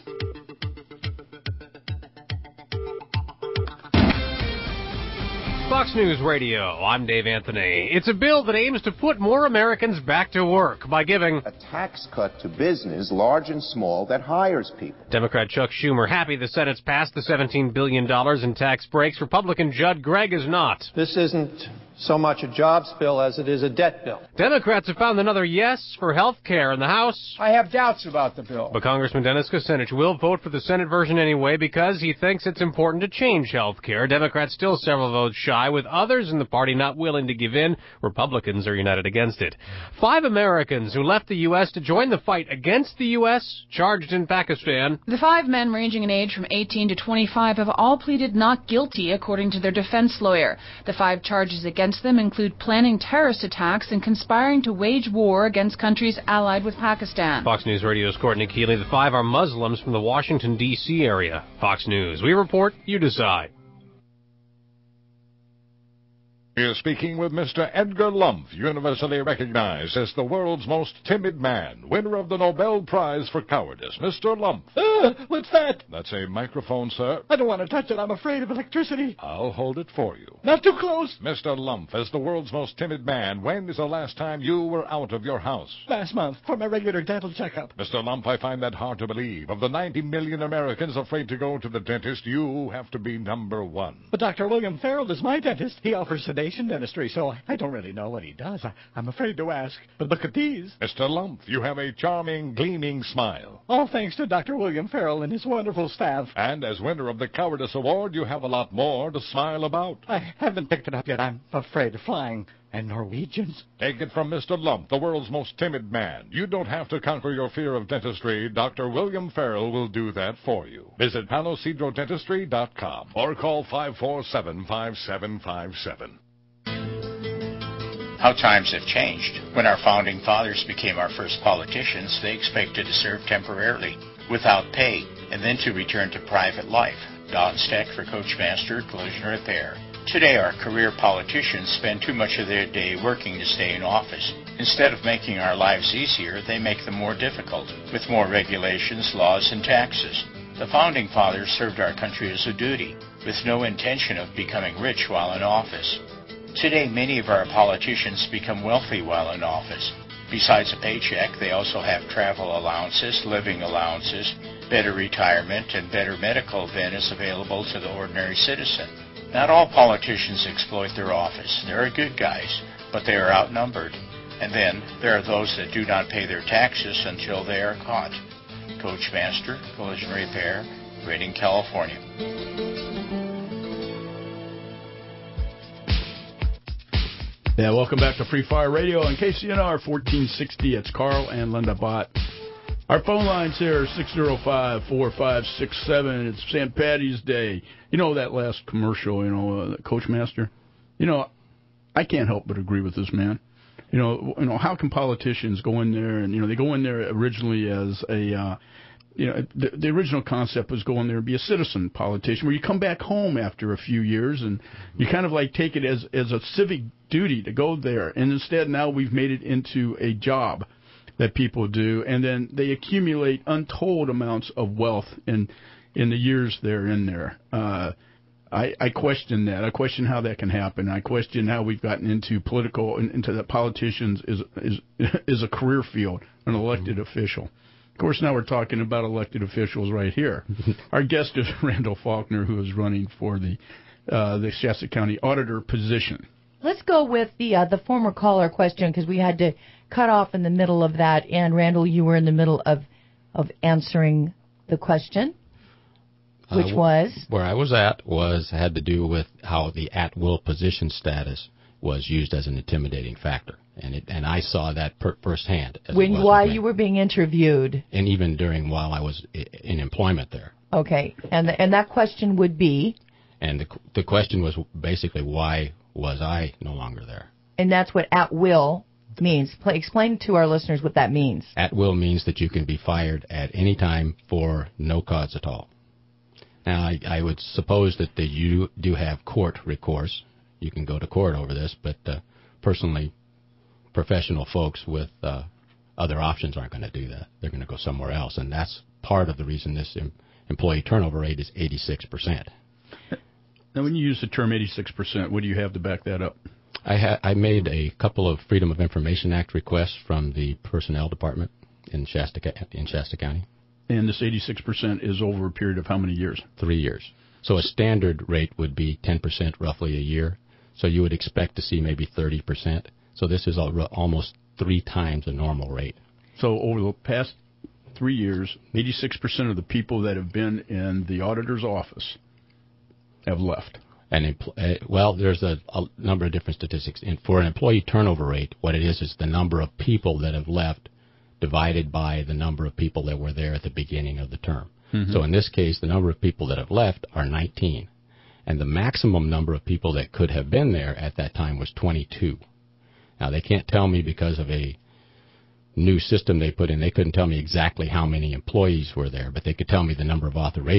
Fox News Radio, I'm Dave Anthony. It's a bill that aims to put more Americans back to work by giving a tax cut to business, large and small, that hires people. Democrat Chuck Schumer happy the Senate's passed the $17 billion in tax breaks. Republican Judd Gregg is not. This isn't so much a jobs bill as it is a debt bill. Democrats have found another yes for health care in the House. I have doubts about the bill. But Congressman Dennis Kucinich will vote for the Senate version anyway because he thinks it's important to change health care. Democrats still several votes shy, with others in the party not willing to give in. Republicans are united against it. 5 Americans who left the U.S. to join the fight against the U.S. charged in Pakistan. The 5 men ranging in age from 18 to 25 have all pleaded not guilty, according to their defense lawyer. The 5 charges against them include planning terrorist attacks and conspiring to wage war against countries allied with Pakistan. Fox News Radio's Courtney Keeley. The 5 are Muslims from the Washington, D.C. area. Fox News. We report, you decide. We're speaking with Mr. Edgar Lumpf, universally recognized as the world's most timid man, winner of the Nobel Prize for Cowardice. Mr. Lumpf. What's that? That's a microphone, sir. I don't want to touch it. I'm afraid of electricity. I'll hold it for you. Not too close. Mr. Lumpf, as the world's most timid man, when is the last time you were out of your house? Last month, for my regular dental checkup. Mr. Lumpf, I find that hard to believe. Of the 90 million Americans afraid to go to the dentist, you have to be number 1. But Dr. William Farrell is my dentist. He offers sedation dentistry, so I don't really know what he does. I'm afraid to ask. But look at these. Mr. Lumpf, you have a charming, gleaming smile. All thanks to Dr. William Farrell and his wonderful staff. And as winner of the Cowardice Award, you have a lot more to smile about. I haven't picked it up yet. I'm afraid of flying. And Norwegians? Take it from Mr. Lumpf, the world's most timid man. You don't have to conquer your fear of dentistry. Dr. William Farrell will do that for you. Visit PaloCedroDentistry.com or call 547-5757. How times have changed. When our founding fathers became our first politicians, they expected to serve temporarily, without pay, and then to return to private life. Don Steck for Coachmaster Collision Repair. Today, our career politicians spend too much of their day working to stay in office. Instead of making our lives easier, they make them more difficult, with more regulations, laws, and taxes. The Founding Fathers served our country as a duty, with no intention of becoming rich while in office. Today, many of our politicians become wealthy while in office. Besides a paycheck, they also have travel allowances, living allowances, better retirement, and better medical than is available to the ordinary citizen. Not all politicians exploit their office. There are good guys, but they are outnumbered. And then there are those that do not pay their taxes until they are caught. Coachmaster Collision Repair, Redding, California. Yeah, welcome back to Free Fire Radio on KCNR 1460. It's Carl and Linda Bott. Our phone lines here are 605-4567. It's St. Patty's Day. You know that last commercial, Coachmaster? I can't help but agree with this man. How can politicians go in there and, they go in there originally as a, the original concept was go in there and be a citizen politician where you come back home after a few years and you kind of like take it as a civic duty to go there. And instead now we've made it into a job that people do, and then they accumulate untold amounts of wealth in the years they're in there. I question that. I question how that can happen. I question how we've gotten into into the politicians is a career field, an elected official. Of course, now we're talking about elected officials right here. Our guest is Randall Faulkner, who is running for the Shasta County Auditor position. Let's go with the former caller question, because we had to cut off in the middle of that. And Randall, you were in the middle of answering the question, which was where I was had to do with how the at-will position status was used as an intimidating factor, and I saw that firsthand. While you were being interviewed, and even while I was in employment there. Okay, and that question would be. And the question was basically, why was I no longer there? And that's what at will means. Explain to our listeners what that means. At will means that you can be fired at any time for no cause at all. Now, I would suppose that you do have court recourse. You can go to court over this, but personally, professional folks with other options aren't going to do that. They're going to go somewhere else, and that's part of the reason this employee turnover rate is 86%. Now, when you use the term 86%, what do you have to back that up? I made a couple of Freedom of Information Act requests from the Personnel Department in Shasta County. And this 86% is over a period of how many years? 3 years. So a standard rate would be 10% roughly a year. So you would expect to see maybe 30%. So this is almost 3 times the normal rate. So over the past 3 years, 86% of the people that have been in the auditor's office have left. And there's a number of different statistics. And for an employee turnover rate, what it is the number of people that have left divided by the number of people that were there at the beginning of the term. Mm-hmm. So in this case, the number of people that have left are 19. And the maximum number of people that could have been there at that time was 22. Now, they can't tell me because of a new system they put in. They couldn't tell me exactly how many employees were there, but they could tell me the number of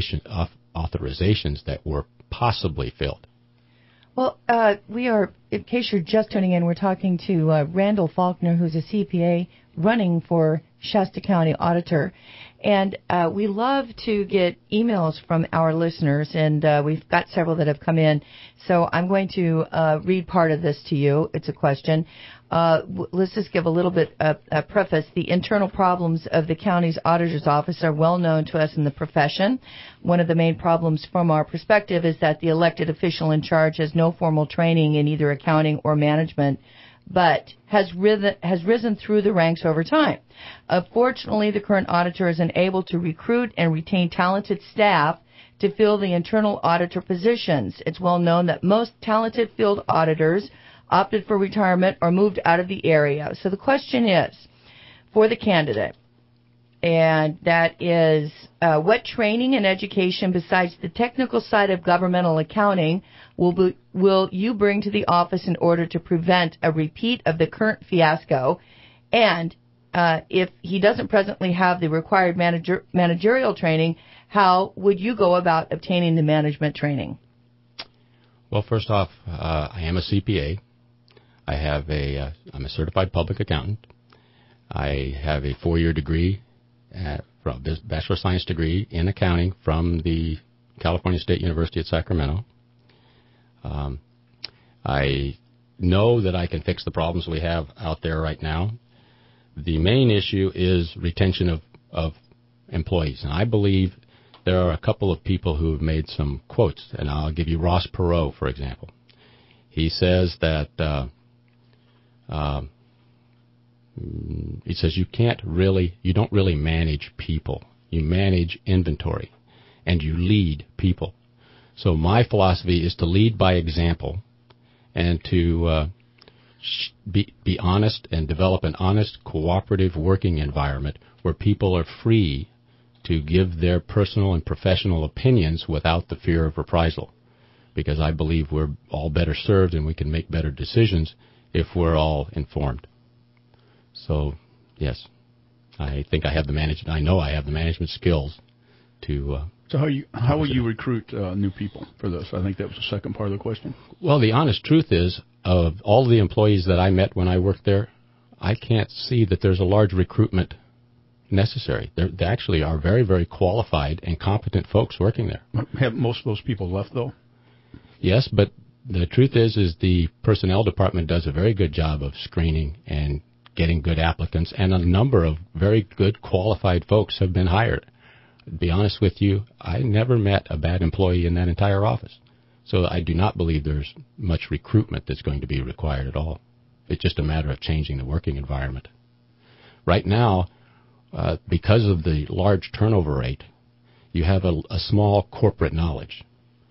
authorizations that were possibly filled. Well, we are, in case you're just tuning in, we're talking to Randall Faulkner, who's a CPA running for Shasta County Auditor. And we love to get emails from our listeners, and we've got several that have come in. So I'm going to read part of this to you. It's a question. Let's just give a little bit of a preface. The internal problems of the county's auditor's office are well known to us in the profession. One of the main problems from our perspective is that the elected official in charge has no formal training in either accounting or management, but has risen through the ranks over time. Fortunately, the current auditor is unable to recruit and retain talented staff to fill the internal auditor positions. It's well known that most talented field auditors opted for retirement or moved out of the area. So the question is, for the candidate, and that is, what training and education besides the technical side of governmental accounting will you bring to the office in order to prevent a repeat of the current fiasco? And if he doesn't presently have the required managerial training, how would you go about obtaining the management training? Well, first off, I am a CPA. I'm a certified public accountant. I have a 4-year degree, from Bachelor of Science degree in accounting from the California State University at Sacramento. I know that I can fix the problems we have out there right now. The main issue is retention of employees. And I believe there are a couple of people who have made some quotes, and I'll give you Ross Perot, for example. He says that you don't really manage people. You manage inventory, and you lead people. So my philosophy is to lead by example, and to be honest and develop an honest, cooperative working environment where people are free to give their personal and professional opinions without the fear of reprisal. Because I believe we're all better served and we can make better decisions if we're all informed. So, yes, I think I know I have the management skills to... So how will you recruit new people for this? I think that was the second part of the question. Well, the honest truth is, of all the employees that I met when I worked there, I can't see that there's a large recruitment necessary. There actually are very, very qualified and competent folks working there. Have most of those people left, though? Yes, but the truth is the personnel department does a very good job of screening and getting good applicants, and a number of very good qualified folks have been hired. To be honest with you, I never met a bad employee in that entire office. So I do not believe there's much recruitment that's going to be required at all. It's just a matter of changing the working environment. Right now, because of the large turnover rate, you have a small corporate knowledge.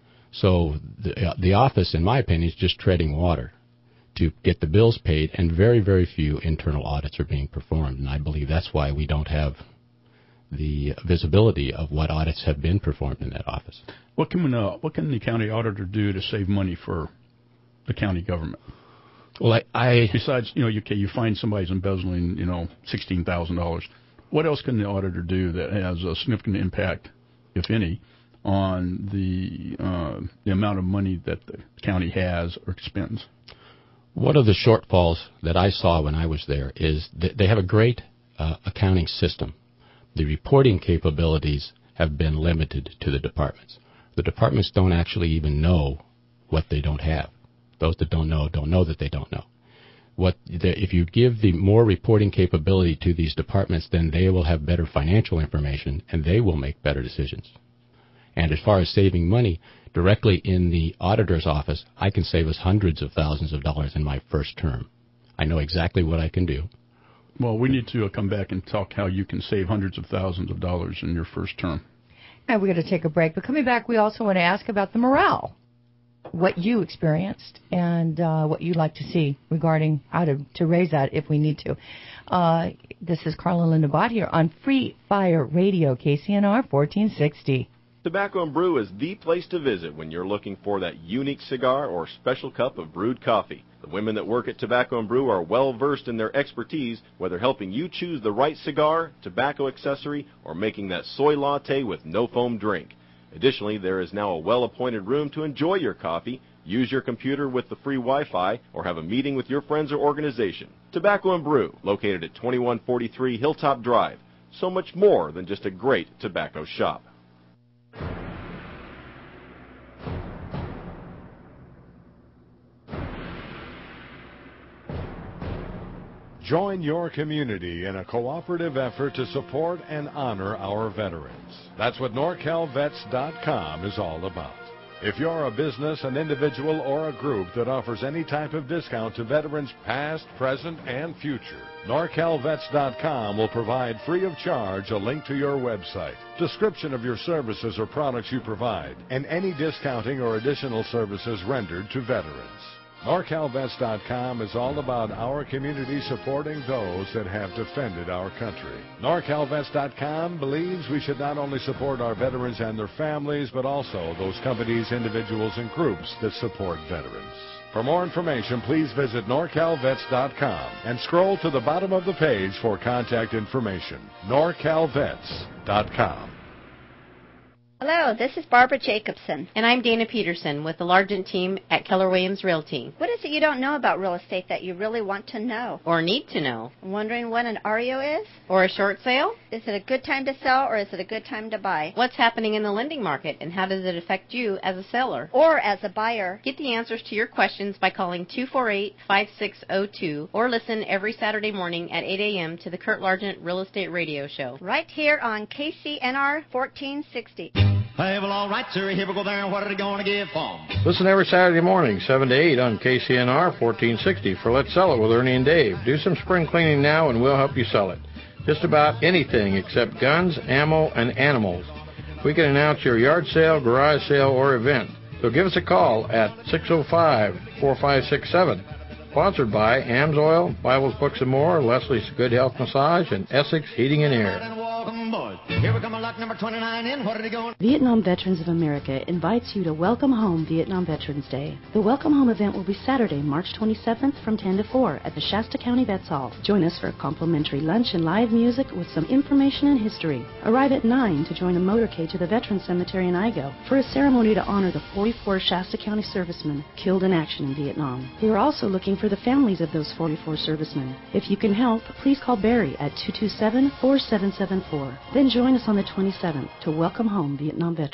So the office, in my opinion, is just treading water to get the bills paid, and very, very few internal audits are being performed. And I believe that's why we don't have the visibility of what audits have been performed in that office. What can the county auditor do to save money for the county government? Well, besides, you find somebody's embezzling, $16,000. What else can the auditor do that has a significant impact, if any, on the amount of money that the county has or spends? One of the shortfalls that I saw when I was there is that they have a great accounting system. The reporting capabilities have been limited to the departments. The departments don't actually even know what they don't have. Those that don't know that they don't know. If you give the more reporting capability to these departments, then they will have better financial information and they will make better decisions. And as far as saving money, directly in the auditor's office, I can save us hundreds of thousands of dollars in my first term. I know exactly what I can do. Well, we need to come back and talk how you can save hundreds of thousands of dollars in your first term. And we're going to take a break. But coming back, we also want to ask about the morale, what you experienced, and what you'd like to see regarding how to raise that if we need to. This is Carla Linda Bott here on Free Fire Radio, KCNR 1460. Tobacco and Brew is the place to visit when you're looking for that unique cigar or special cup of brewed coffee. The women that work at Tobacco and Brew are well versed in their expertise, whether helping you choose the right cigar, tobacco accessory, or making that soy latte with no foam drink. Additionally, there is now a well-appointed room to enjoy your coffee, use your computer with the free Wi-Fi, or have a meeting with your friends or organization. Tobacco and Brew, located at 2143 Hilltop Drive. So much more than just a great tobacco shop. Join your community in a cooperative effort to support and honor our veterans. That's what NorCalVets.com is all about. If you're a business, an individual, or a group that offers any type of discount to veterans past, present, and future, NorCalVets.com will provide free of charge a link to your website, description of your services or products you provide, and any discounting or additional services rendered to veterans. NorCalVets.com is all about our community supporting those that have defended our country. NorCalVets.com believes we should not only support our veterans and their families, but also those companies, individuals, and groups that support veterans. For more information, please visit NorCalVets.com and scroll to the bottom of the page for contact information. NorCalVets.com. Hello, this is Barbara Jacobson. And I'm Dana Peterson with the Largent team at Keller Williams Realty. What is it you don't know about real estate that you really want to know? Or need to know? Wondering what an REO is? Or a short sale? Is it a good time to sell or is it a good time to buy? What's happening in the lending market and how does it affect you as a seller? Or as a buyer? Get the answers to your questions by calling 248-5602 or listen every Saturday morning at 8 a.m. to the Kurt Largent Real Estate Radio Show. Right here on KCNR 1460. Hey, well, all right, sir. Here we go there. What are they going to give for 'em? Listen every Saturday morning, 7 to 8 on KCNR 1460 for Let's Sell It with Ernie and Dave. Do some spring cleaning now and we'll help you sell it. Just about anything except guns, ammo, and animals. We can announce your yard sale, garage sale, or event. So give us a call at 605-4567. Sponsored by AMSOIL, Bibles, Books, and More, Leslie's Good Health Massage, and Essex Heating and Air. Here we come on lot number 29 in. What are they going? Vietnam Veterans of America invites you to Welcome Home Vietnam Veterans Day. The Welcome Home event will be Saturday, March 27th from 10 to 4 at the Shasta County Vets Hall. Join us for a complimentary lunch and live music with some information and history. Arrive at 9 to join a motorcade to the Veterans Cemetery in Igo for a ceremony to honor the 44 Shasta County servicemen killed in action in Vietnam. We are also looking for the families of those 44 servicemen. If you can help, please call Barry at 227-4774. Then join us on the 27th to Welcome Home Vietnam Veterans.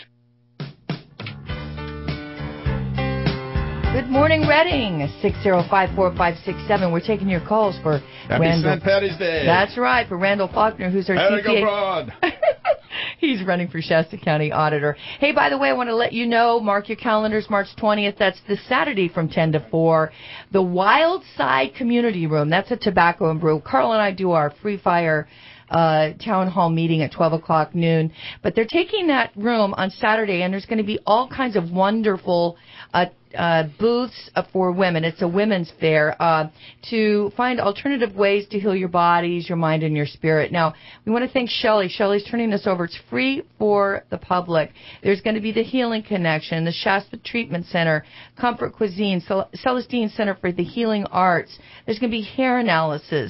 Good morning, Reading. 605-4567. We're taking your calls for Happy Randall. St. Patty's Day. That's right, for Randall Faulkner, who's our Gotta go CPA. broad. He's running for Shasta County Auditor. Hey, by the way, I want to let you know, mark your calendars, March 20th. That's this Saturday from 10 to 4. The Wild Side Community Room. That's a tobacco and brew. Carl and I do our free fire town hall meeting at 12 o'clock noon. But they're taking that room on Saturday, and there's going to be all kinds of wonderful booths for women. It's a women's fair to find alternative ways to heal your bodies, your mind, and your spirit. Now, we want to thank Shelley. Shelley's turning this over. It's free for the public. There's going to be the Healing Connection, the Shasta Treatment Center, Comfort Cuisine, Celestine Center for the Healing Arts. There's going to be hair analysis,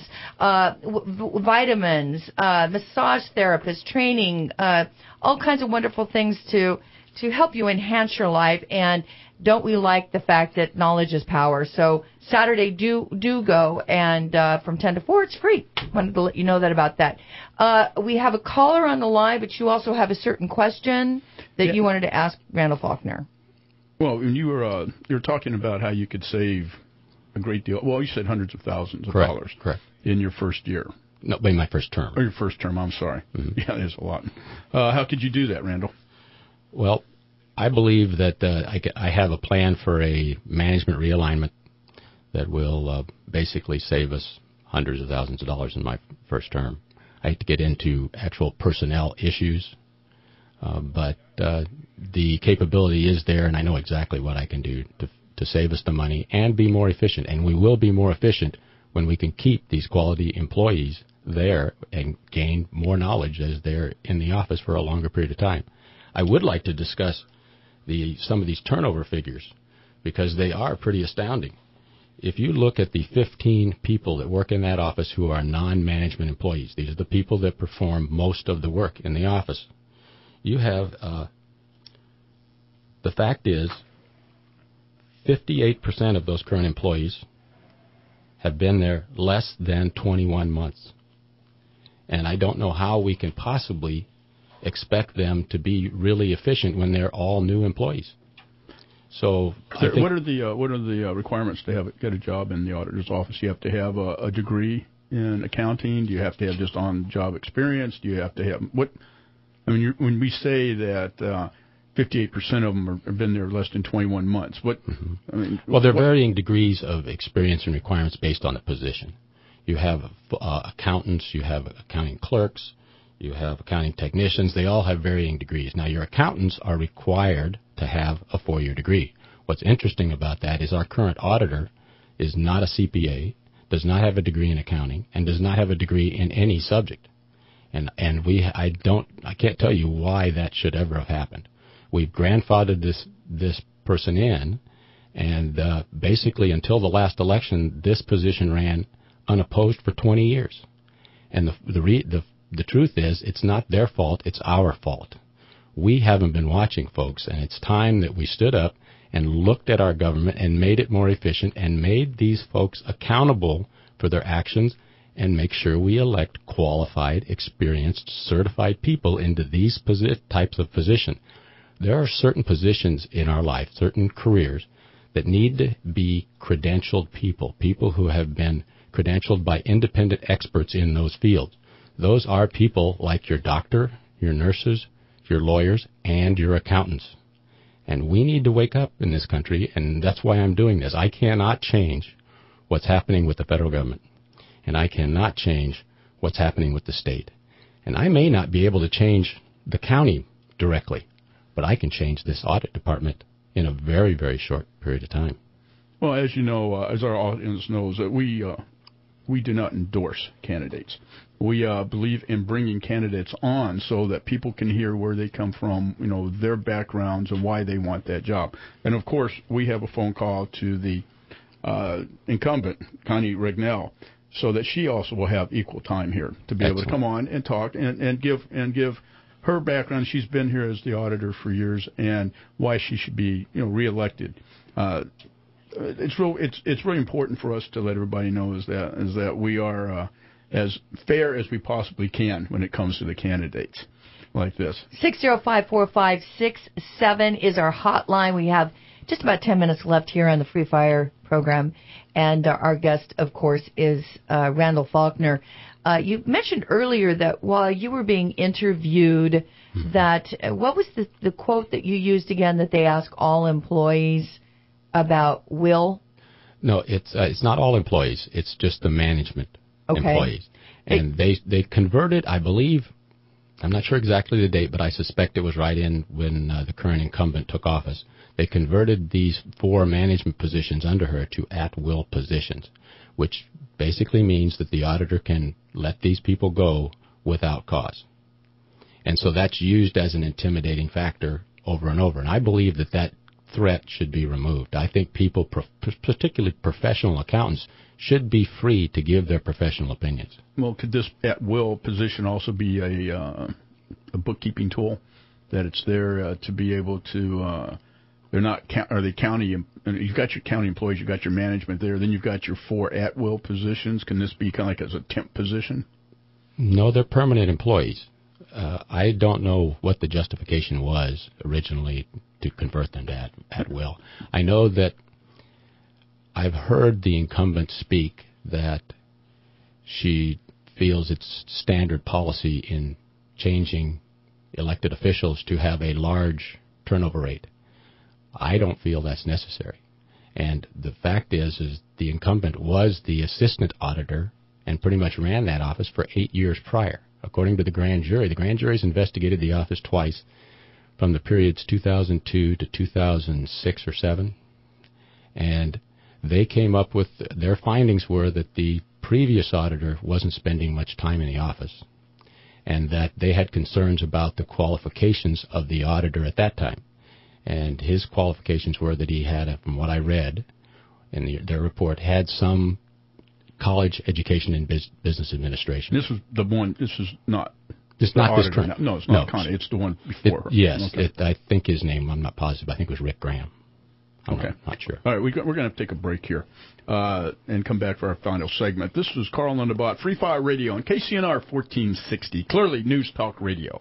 vitamins, massage therapists, training, all kinds of wonderful things to help you enhance your life. And don't we like the fact that knowledge is power? So Saturday, do go, and from 10 to 4, it's free. Wanted to let you know that about that. We have a caller on the line, but you also have a certain question that you wanted to ask Randall Faulkner. Well, when you were talking about how you could save a great deal. Well, you said hundreds of thousands of dollars. Correct. In your first year. No, in my first term. Or your first term, I'm sorry. Mm-hmm. Yeah, there's a lot. How could you do that, Randall? Well, I believe that I have a plan for a management realignment that will basically save us hundreds of thousands of dollars in my first term. I hate to get into actual personnel issues, but the capability is there, and I know exactly what I can do to save us the money and be more efficient. And we will be more efficient when we can keep these quality employees there and gain more knowledge as they're in the office for a longer period of time. I would like to discuss some of these turnover figures because they are pretty astounding. If you look at the 15 people that work in that office who are non-management employees, these are the people that perform most of the work in the office. You have, the fact is, 58% of those current employees have been there less than 21 months. And I don't know how we can possibly expect them to be really efficient when they're all new employees. So, what are the requirements to get a job in the auditor's office? You have to have a degree in accounting. Do you have to have just on-job experience? Do you have to have what? I mean, when we say that 58% of them have been there less than 21 months, what? Mm-hmm. I mean, well, there are varying degrees of experience and requirements based on the position. You have accountants, you have accounting clerks. You have accounting technicians. They all have varying degrees. Now, your accountants are required to have a 4-year degree. What's interesting about that is our current auditor is not a CPA, does not have a degree in accounting, and does not have a degree in any subject. And I can't tell you why that should ever have happened. We've grandfathered this person in, and basically until the last election, this position ran unopposed for 20 years. And the truth is, it's not their fault, it's our fault. We haven't been watching, folks, and it's time that we stood up and looked at our government and made it more efficient and made these folks accountable for their actions and make sure we elect qualified, experienced, certified people into these types of positions. There are certain positions in our life, certain careers, that need to be credentialed people who have been credentialed by independent experts in those fields. Those are people like your doctor, your nurses, your lawyers, and your accountants. And we need to wake up in this country, and that's why I'm doing this. I cannot change what's happening with the federal government, and I cannot change what's happening with the state. And I may not be able to change the county directly, but I can change this audit department in a very, very short period of time. Well, as you know, as our audience knows, that we we do not endorse candidates. We believe in bringing candidates on so that people can hear where they come from, their backgrounds and why they want that job. And, of course, we have a phone call to the incumbent, Connie Rignell, so that she also will have equal time here to be able to come on and talk and give her background. She's been here as the auditor for years, and why she should be reelected. It's really important for us to let everybody know is that we are as fair as we possibly can when it comes to the candidates like this. 605-4567 is our hotline. We have just about 10 minutes left here on the Free Fire program, and our guest, of course, is Randall Faulkner. You mentioned earlier that while you were being interviewed, that what was the quote that you used again, that they ask all employees about will? No, it's not all employees. It's just the management employees. And they converted, I believe, I'm not sure exactly the date, but I suspect it was right in when the current incumbent took office. They converted these 4 management positions under her to at-will positions, which basically means that the auditor can let these people go without cause. And so that's used as an intimidating factor over and over. And I believe that threat should be removed. I think people, particularly professional accountants, should be free to give their professional opinions. Well, could this at-will position also be a bookkeeping tool, that it's there to be able to they're not are they county? You've got your county employees, you've got your management there, then you've got your 4 at-will positions. Can this be kind of like as a temp position? No, they're permanent employees. I don't know what the justification was originally to convert them to at will. I know that I've heard the incumbent speak that she feels it's standard policy in changing elected officials to have a large turnover rate. I don't feel that's necessary. And the fact is the incumbent was the assistant auditor and pretty much ran that office for 8 years prior. According to the grand jury's investigated the office twice from the periods 2002 to 2006 or 7. And they came up with, their findings were that the previous auditor wasn't spending much time in the office, and that they had concerns about the qualifications of the auditor at that time. And his qualifications were that he had, from what I read in their report, had some college education in business administration. This was the one. This is not. It's not this current. No, it's not Connie. It's the one before her. Yes, okay. I think his name, I'm not positive. I think it was Rick Graham. I'm not sure. All right, we're going to have to take a break here and come back for our final segment. This is Carl Lindenbach, Free Fire Radio on KCNR 1460, clearly News Talk Radio.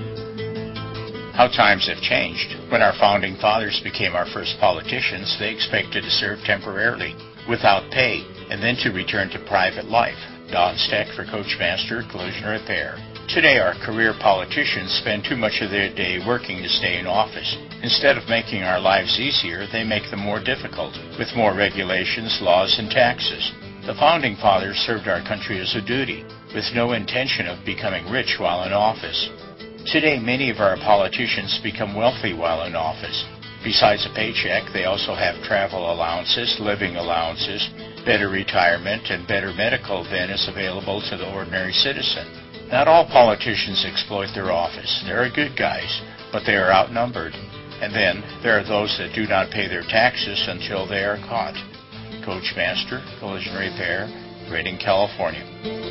How times have changed. When our founding fathers became our first politicians, they expected to serve temporarily, without pay, and then to return to private life. Don Steck for Coachmaster Collision Repair. Today, our career politicians spend too much of their day working to stay in office. Instead of making our lives easier, they make them more difficult, with more regulations, laws, and taxes. The Founding Fathers served our country as a duty, with no intention of becoming rich while in office. Today, many of our politicians become wealthy while in office. Besides a paycheck, they also have travel allowances, living allowances, better retirement, and better medical than is available to the ordinary citizen. Not all politicians exploit their office. There are good guys, but they are outnumbered. And then there are those that do not pay their taxes until they are caught. Coachmaster Collision Repair, Redding, California.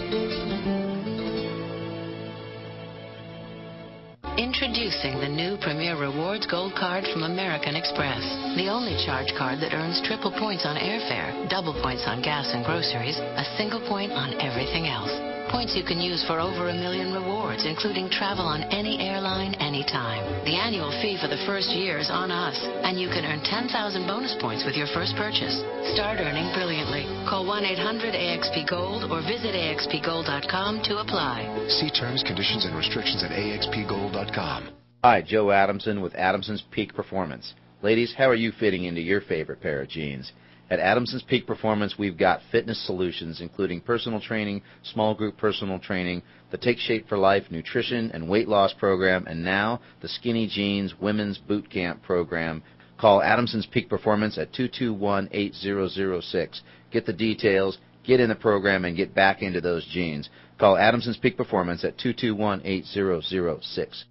Introducing the new Premier Rewards Gold Card from American Express. The only charge card that earns triple points on airfare, double points on gas and groceries, a single point on everything else. Points you can use for over 1 million rewards, including travel on any airline, anytime. The annual fee for the first year is on us, and you can earn 10,000 bonus points with your first purchase. Start earning brilliantly. Call 1-800-AXP-GOLD or visit AXPGold.com to apply. See terms, conditions, and restrictions at AXPGold.com. Hi, Joe Adamson with Adamson's Peak Performance. Ladies, how are you fitting into your favorite pair of jeans? At Adamson's Peak Performance, we've got fitness solutions, including personal training, small group personal training, the Take Shape for Life nutrition and weight loss program, and now the Skinny Jeans Women's Boot Camp program. Call Adamson's Peak Performance at 221-8006. Get the details, get in the program and get back into those jeans. Call Adamson's Peak Performance at 221-8006.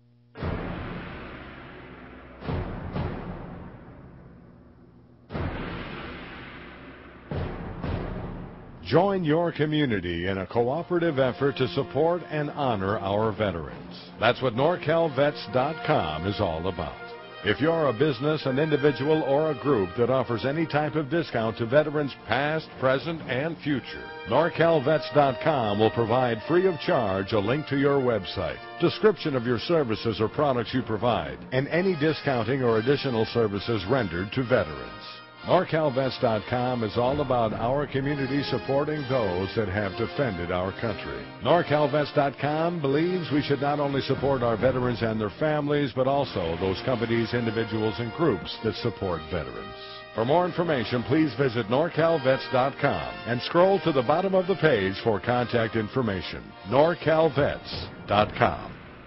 Join your community in a cooperative effort to support and honor our veterans. That's what NorCalVets.com is all about. If you're a business, an individual, or a group that offers any type of discount to veterans past, present, and future, NorCalVets.com will provide free of charge a link to your website, description of your services or products you provide, and any discounting or additional services rendered to veterans. NorCalVets.com is all about our community supporting those that have defended our country. NorCalVets.com believes we should not only support our veterans and their families, but also those companies, individuals, and groups that support veterans. For more information, please visit NorCalVets.com and scroll to the bottom of the page for contact information. NorCalVets.com.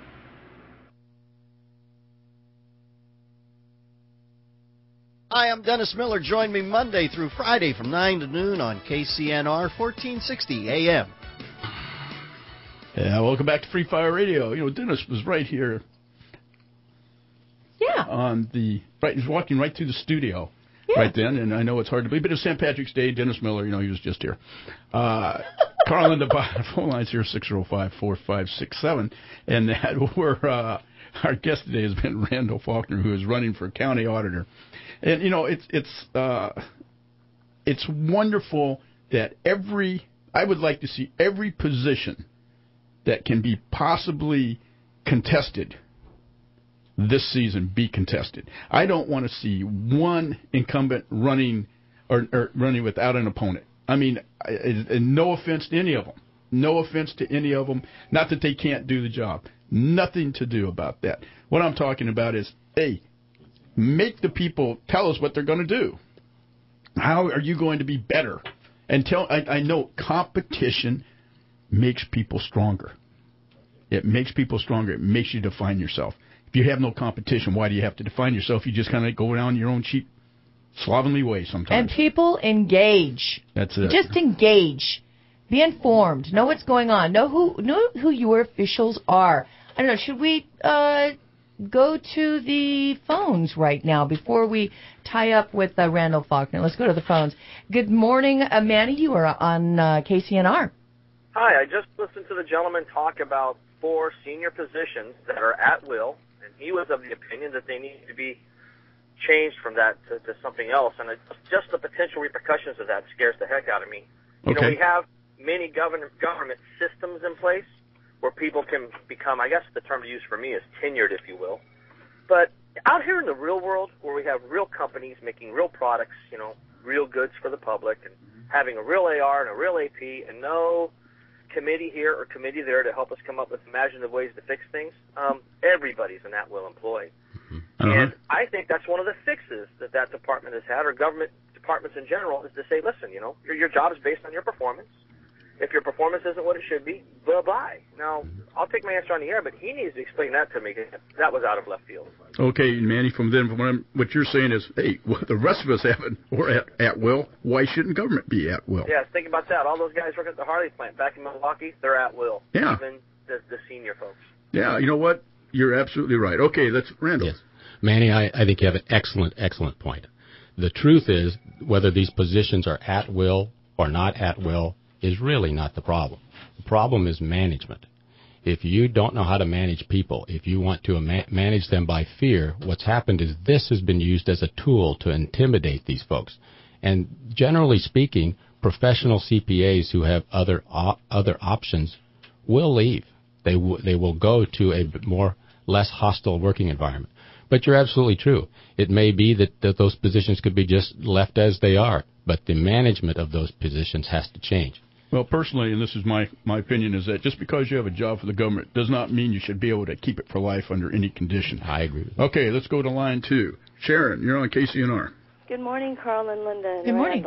Hi, I'm Dennis Miller. Join me Monday through Friday from 9 to noon on KCNR 1460 AM. Yeah, welcome back to Free Fire Radio. You know, Dennis was right here. Yeah. He was walking right through the studio right then, and I know it's hard to believe, but it was St. Patrick's Day. Dennis Miller, he was just here. Carl in the phone lines here, 605-4567, and our guest today has been Randall Faulkner, who is running for county auditor. And, it's wonderful that I would like to see every position that can be possibly contested this season be contested. I don't want to see one incumbent running or running without an opponent. I mean, and no offense to any of them. No offense to any of them. Not that they can't do the job. Nothing to do about that. What I'm talking about is, hey, make the people tell us what they're going to do. How are you going to be better? And I know competition makes people stronger. It makes people stronger. It makes you define yourself. If you have no competition, why do you have to define yourself? You just kind of go down your own cheap, slovenly way sometimes. And people engage. That's it. Just engage. Be informed. Know what's going on. Know who your officials are. I don't know. Should we go to the phones right now before we tie up with Randall Faulkner? Let's go to the phones. Good morning, Manny. You are on KCNR. Hi. I just listened to the gentleman talk about 4 senior positions that are at will, and he was of the opinion that they need to be changed from that to something else. And just the potential repercussions of that scares the heck out of me. You know, we have many government systems in place where people can become, I guess the term to use for me is tenured, if you will. But out here in the real world, where we have real companies making real products, real goods for the public, and having a real AR and a real AP, and no committee here or committee there to help us come up with imaginative ways to fix things, everybody's an at-will employee. And I think that's one of the fixes that department has had, or government departments in general, is to say, listen, your job is based on your performance. If your performance isn't what it should be, bye-bye. Now, I'll take my answer on the air, but he needs to explain that to me. That was out of left field. Okay, Manny, what you're saying is, hey, the rest of us we're at will. Why shouldn't government be at will? Yeah, think about that. All those guys working at the Harley plant back in Milwaukee, they're at will. Yeah. Even the senior folks. Yeah, you know what? You're absolutely right. Okay, let's Randall. Yes. Manny, I think you have an excellent point. The truth is, whether these positions are at will or not at will is really not the problem. The problem is management. If you don't know how to manage people, if you want to manage them by fear, what's happened is this has been used as a tool to intimidate these folks. And generally speaking, professional CPAs who have other options will leave. They will go to a less hostile working environment. But you're absolutely true. It may be that those positions could be just left as they are, but the management of those positions has to change. Well, personally, and this is my opinion, is that just because you have a job for the government does not mean you should be able to keep it for life under any condition. I agree with you. Okay, let's go to line 2. Sharon, you're on KCNR. Good morning, Carl and Linda and Good morning.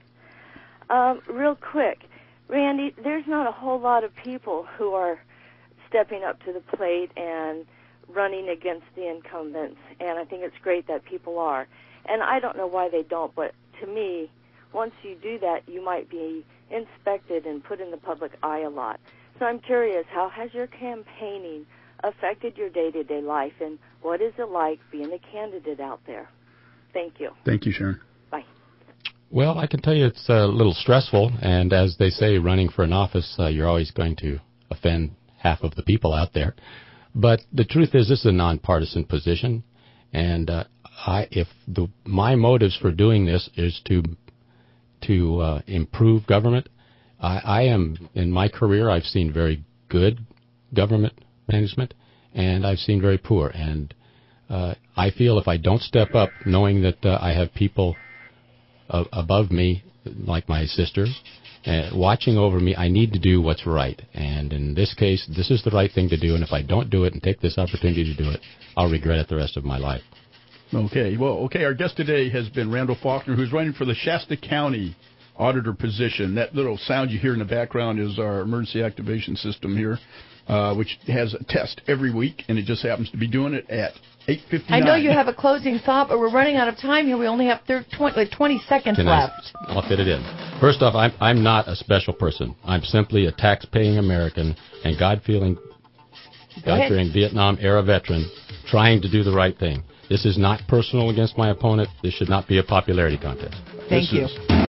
Randall. Real quick, Randy, there's not a whole lot of people who are stepping up to the plate and running against the incumbents, and I think it's great that people are. And I don't know why they don't, but to me, once you do that, you might be inspected and put in the public eye a lot. So I'm curious, how has your campaigning affected your day-to-day life, and what is it like being a candidate out there? Thank you. Thank you, Sharon. Bye. Well, I can tell you it's a little stressful, and as they say, running for an office, you're always going to offend half of the people out there. But the truth is, this is a nonpartisan position, and my motives for doing this is to improve government. I am, in my career, I've seen very good government management, and I've seen very poor. And I feel if I don't step up, knowing that I have people above me, like my sister, watching over me, I need to do what's right. And in this case, this is the right thing to do. And if I don't do it and take this opportunity to do it, I'll regret it the rest of my life. Okay. Well, our guest today has been Randall Faulkner, who's running for the Shasta County auditor position. That little sound you hear in the background is our emergency activation system here, which has a test every week, and it just happens to be doing it at 8:59. I know you have a closing thought, but we're running out of time here. We only have 20 seconds left. I'll fit it in. First off, I'm not a special person. I'm simply a tax-paying American and God-fearing Vietnam-era veteran trying to do the right thing. This is not personal against my opponent. This should not be a popularity contest. Thank you.